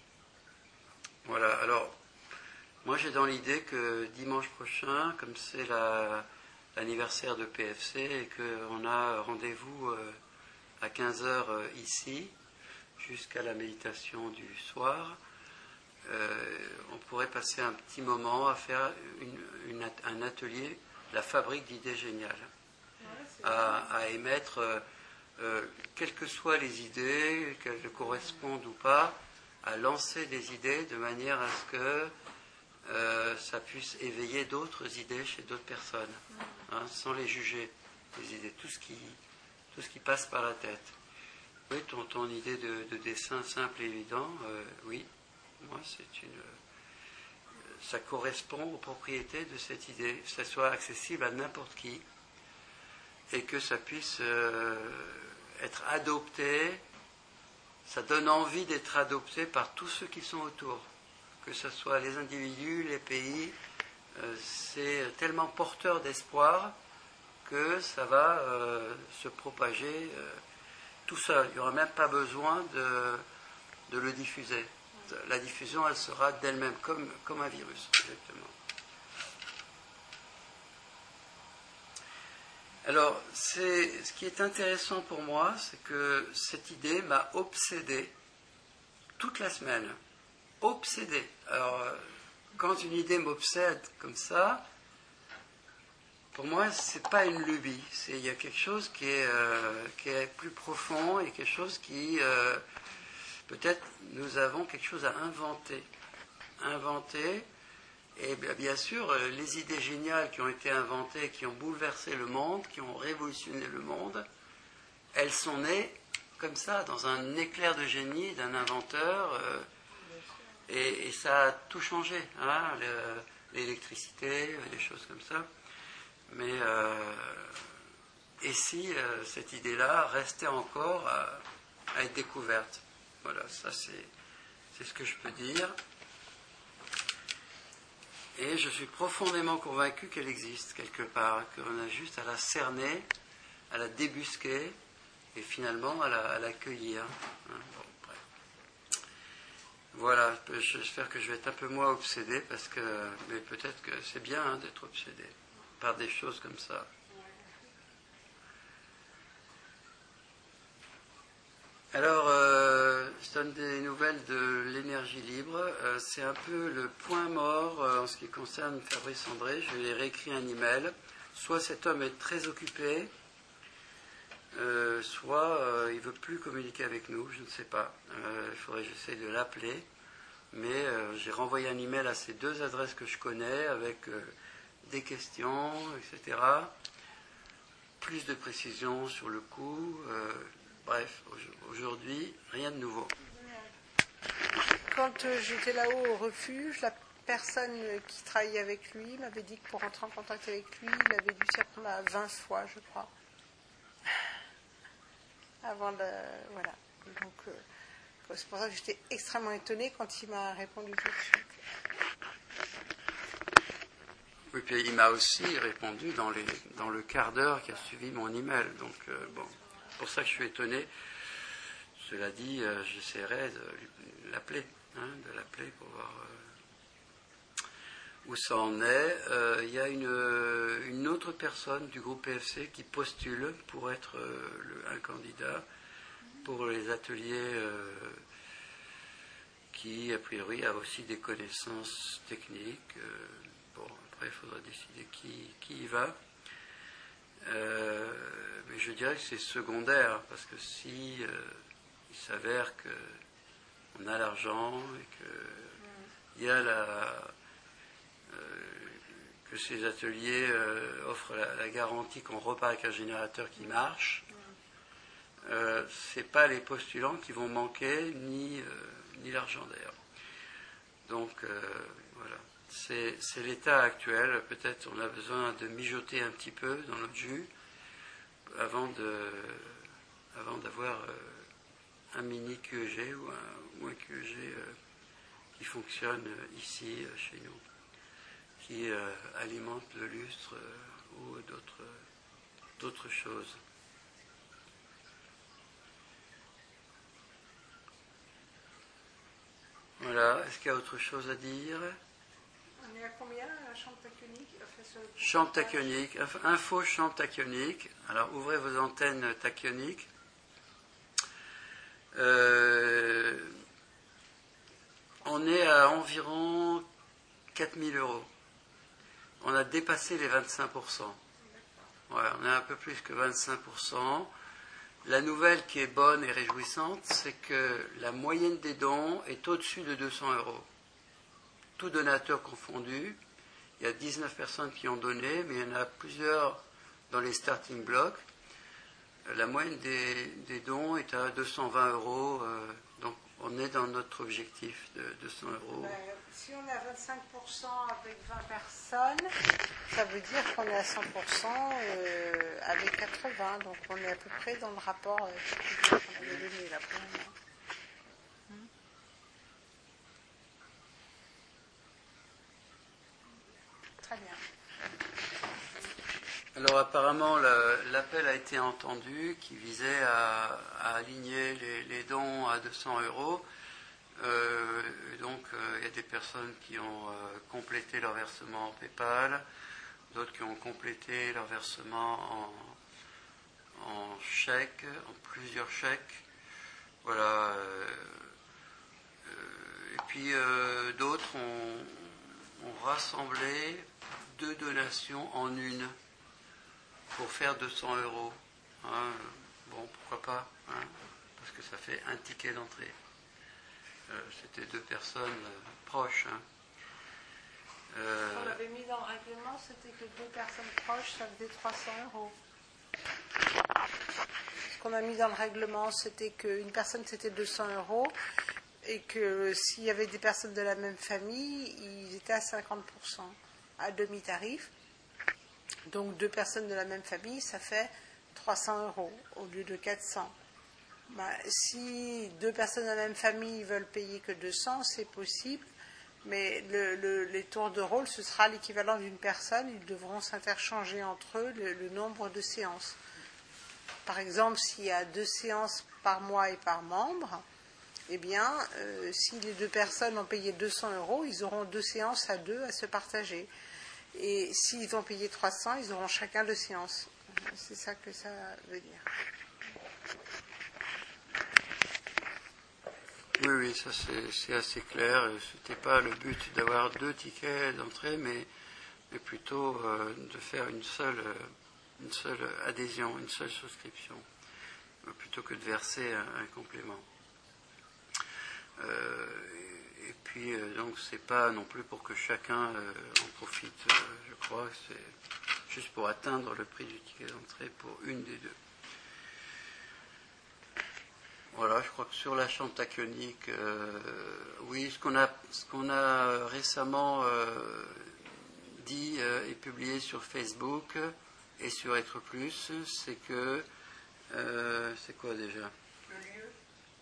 voilà, alors moi j'ai dans l'idée que dimanche prochain, comme c'est la, l'anniversaire de P F C et qu'on a rendez-vous euh, à quinze heures euh, ici, jusqu'à la méditation du soir, Euh, on pourrait passer un petit moment à faire une, une, un atelier, la fabrique d'idées géniales, à, à émettre, euh, euh, quelles que soient les idées, qu'elles correspondent ou pas, à lancer des idées de manière à ce que euh, ça puisse éveiller d'autres idées chez d'autres personnes, hein, sans les juger, les idées, tout ce qui, tout ce qui passe par la tête. Oui, ton, ton idée de, de dessin simple et évident, euh, oui. Moi, c'est une, ça correspond aux propriétés de cette idée, que ça soit accessible à n'importe qui et que ça puisse euh, être adopté, ça donne envie d'être adopté par tous ceux qui sont autour, que ce soit les individus, les pays, euh, c'est tellement porteur d'espoir que ça va euh, se propager euh, tout seul. Il n'y aura même pas besoin de, de le diffuser. La diffusion, elle sera d'elle-même, comme, comme un virus, exactement. Alors, c'est, ce qui est intéressant pour moi, c'est que cette idée m'a obsédé toute la semaine. Obsédé. Alors, quand une idée m'obsède comme ça, pour moi, c'est pas une lubie. C'est, il y a quelque chose qui est, euh, qui est plus profond et quelque chose qui, euh, peut-être, nous avons quelque chose à inventer. Inventer. Et bien sûr, les idées géniales qui ont été inventées, qui ont bouleversé le monde, qui ont révolutionné le monde, elles sont nées comme ça, dans un éclair de génie d'un inventeur, euh, et, et ça a tout changé, hein, le, l'électricité, des choses comme ça. Mais euh, et si euh, cette idée-là restait encore à, à être découverte? Voilà, ça c'est, c'est ce que je peux dire. Et je suis profondément convaincu qu'elle existe quelque part, qu'on a juste à la cerner, à la débusquer et finalement à, la, à l'accueillir. Hein, bon, bref. Voilà, j'espère que je vais être un peu moins obsédé, parce que, mais peut-être que c'est bien, hein, d'être obsédé par des choses comme ça. Alors, euh, je donne des nouvelles de l'énergie libre. Euh, c'est un peu le point mort euh, en ce qui concerne Fabrice André. Je lui ai réécrit un email. Soit cet homme est très occupé, euh, soit euh, il ne veut plus communiquer avec nous, je ne sais pas. Euh, il faudrait que j'essaie de l'appeler. Mais euh, j'ai renvoyé un email à ces deux adresses que je connais avec euh, des questions, et cetera. Plus de précisions sur le coup. Euh, Bref, aujourd'hui, rien de nouveau. Quand j'étais là-haut au refuge, la personne qui travaillait avec lui m'avait dit que pour entrer en contact avec lui, il avait dû s'y prendre à vingt fois, je crois. Avant de... Voilà. Donc, euh, c'est pour ça que j'étais extrêmement étonnée quand il m'a répondu tout de suite. Oui, puis il m'a aussi répondu dans, les, dans le quart d'heure qui a suivi mon email. Donc, euh, bon... C'est pour ça que je suis étonné. Cela dit, euh, j'essaierai de l'appeler, hein, de l'appeler pour voir euh, où ça en est. Euh, il y a une, une autre personne du groupe P F C qui postule pour être euh, le, un candidat pour les ateliers euh, qui, a priori, a aussi des connaissances techniques. Euh, bon, après, il faudra décider qui, qui y va. Euh, mais je dirais que c'est secondaire, parce que si euh, il s'avère qu'on a l'argent et qu'il y a la, euh, que ces ateliers euh, offrent la, la garantie qu'on repart avec un générateur qui marche, euh, c'est pas les postulants qui vont manquer, ni, euh, ni l'argent d'ailleurs. Donc euh, voilà. C'est, c'est l'état actuel. Peut-être on a besoin de mijoter un petit peu dans notre jus avant, de, avant d'avoir euh, un mini Q E G ou un, ou un Q E G euh, qui fonctionne ici, euh, chez nous, qui euh, alimente le lustre euh, ou d'autres, d'autres choses. Voilà. Est-ce qu'il y a autre chose à dire ? On est à combien, la chambre tachyonique ? Chambre tachyonique, info chambre tachyonique. Alors ouvrez vos antennes tachyoniques. Euh, on est à environ quatre mille euros. On a dépassé les vingt-cinq pour cent. Voilà, on a un peu plus que vingt-cinq pour cent. La nouvelle qui est bonne et réjouissante, c'est que la moyenne des dons est au-dessus de deux cents euros. Tout donateur confondu. Il y a dix-neuf personnes qui ont donné, mais il y en a plusieurs dans les starting blocks. La moyenne des, des dons est à deux cent vingt euros, euh, donc on est dans notre objectif de deux cents euros. Ben, si on est à vingt-cinq pour cent avec vingt personnes, ça veut dire qu'on est à cent pour cent euh, avec quatre-vingts, donc on est à peu près dans le rapport euh, qu'on avait donné là pour le moment. Très bien. Alors apparemment la, l'appel a été entendu qui visait à, à aligner les, les dons à deux cents euros. Euh, donc euh, il y a des personnes qui ont euh, complété leur versement en PayPal. d'autres qui ont complété leur versement en, en chèques, en plusieurs chèques. Voilà. Euh, euh, et puis euh, d'autres ont, ont rassemblé deux donations en une pour faire deux cents euros. Hein, bon, pourquoi pas, hein, parce que ça fait un ticket d'entrée. Euh, c'était deux personnes euh, proches. Hein. Euh, On l'avait mis dans le règlement, c'était que deux personnes proches, ça faisait trois cents euros. Ce qu'on a mis dans le règlement, c'était qu'une personne, c'était deux cents euros, et que s'il y avait des personnes de la même famille, ils étaient à cinquante pour cent, à demi-tarif. Donc deux personnes de la même famille, ça fait trois cents euros au lieu de quatre cents. Ben, si deux personnes de la même famille veulent payer que deux cents, c'est possible. Mais le, le, les tours de rôle, ce sera l'équivalent d'une personne. Ils devront s'interchanger entre eux le, le nombre de séances. Par exemple, s'il y a deux séances par mois et par membre, eh bien, euh, si les deux personnes ont payé deux cents euros, ils auront deux séances à deux à se partager. Et s'ils ont payé trois cents, ils auront chacun deux séances. C'est ça que ça veut dire. Oui, oui, ça c'est, c'est assez clair. Ce n'était pas le but d'avoir deux tickets d'entrée, mais, mais plutôt euh, de faire une seule, une seule adhésion, une seule souscription, euh, plutôt que de verser un, un complément. Euh, et, et puis, euh, donc, c'est pas non plus pour que chacun euh, en profite, euh, je crois, c'est juste pour atteindre le prix du ticket d'entrée pour une des deux. Voilà, je crois que sur la chantaquionique, euh, oui, ce qu'on a, ce qu'on a récemment euh, dit euh, et publié sur Facebook et sur Être Plus, c'est que, euh, c'est quoi déjà ? Le lieu ?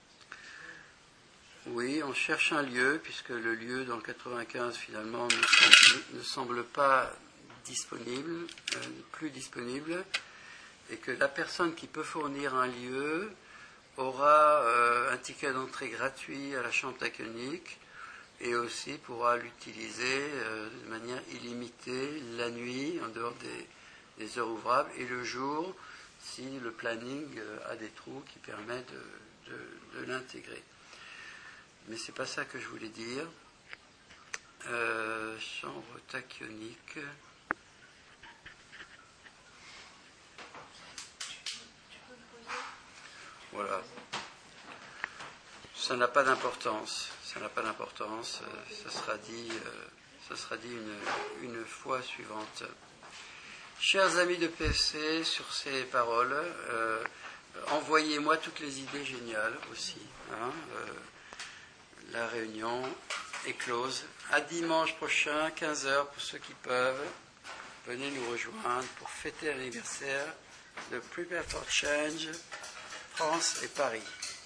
Oui, on cherche un lieu, puisque le lieu dans le quatre-vingt-quinze finalement ne semble, ne semble pas disponible, euh, plus disponible, et que la personne qui peut fournir un lieu aura euh, un ticket d'entrée gratuit à la chantaquionique et aussi pourra l'utiliser euh, de manière illimitée la nuit, en dehors des, des heures ouvrables, et le jour, si le planning euh, a des trous qui permettent de, de, de l'intégrer. Mais c'est pas ça que je voulais dire. Euh, chambre tachionique. Voilà. Ça n'a pas d'importance. Ça n'a pas d'importance. Ça sera dit, ça sera dit une, une fois suivante. Chers amis de P F C, sur ces paroles, euh, envoyez-moi toutes les idées géniales aussi. Hein, euh, la réunion est close. À dimanche prochain, quinze heures, pour ceux qui peuvent. Venez nous rejoindre pour fêter l'anniversaire de Prepare for Change, France et Paris.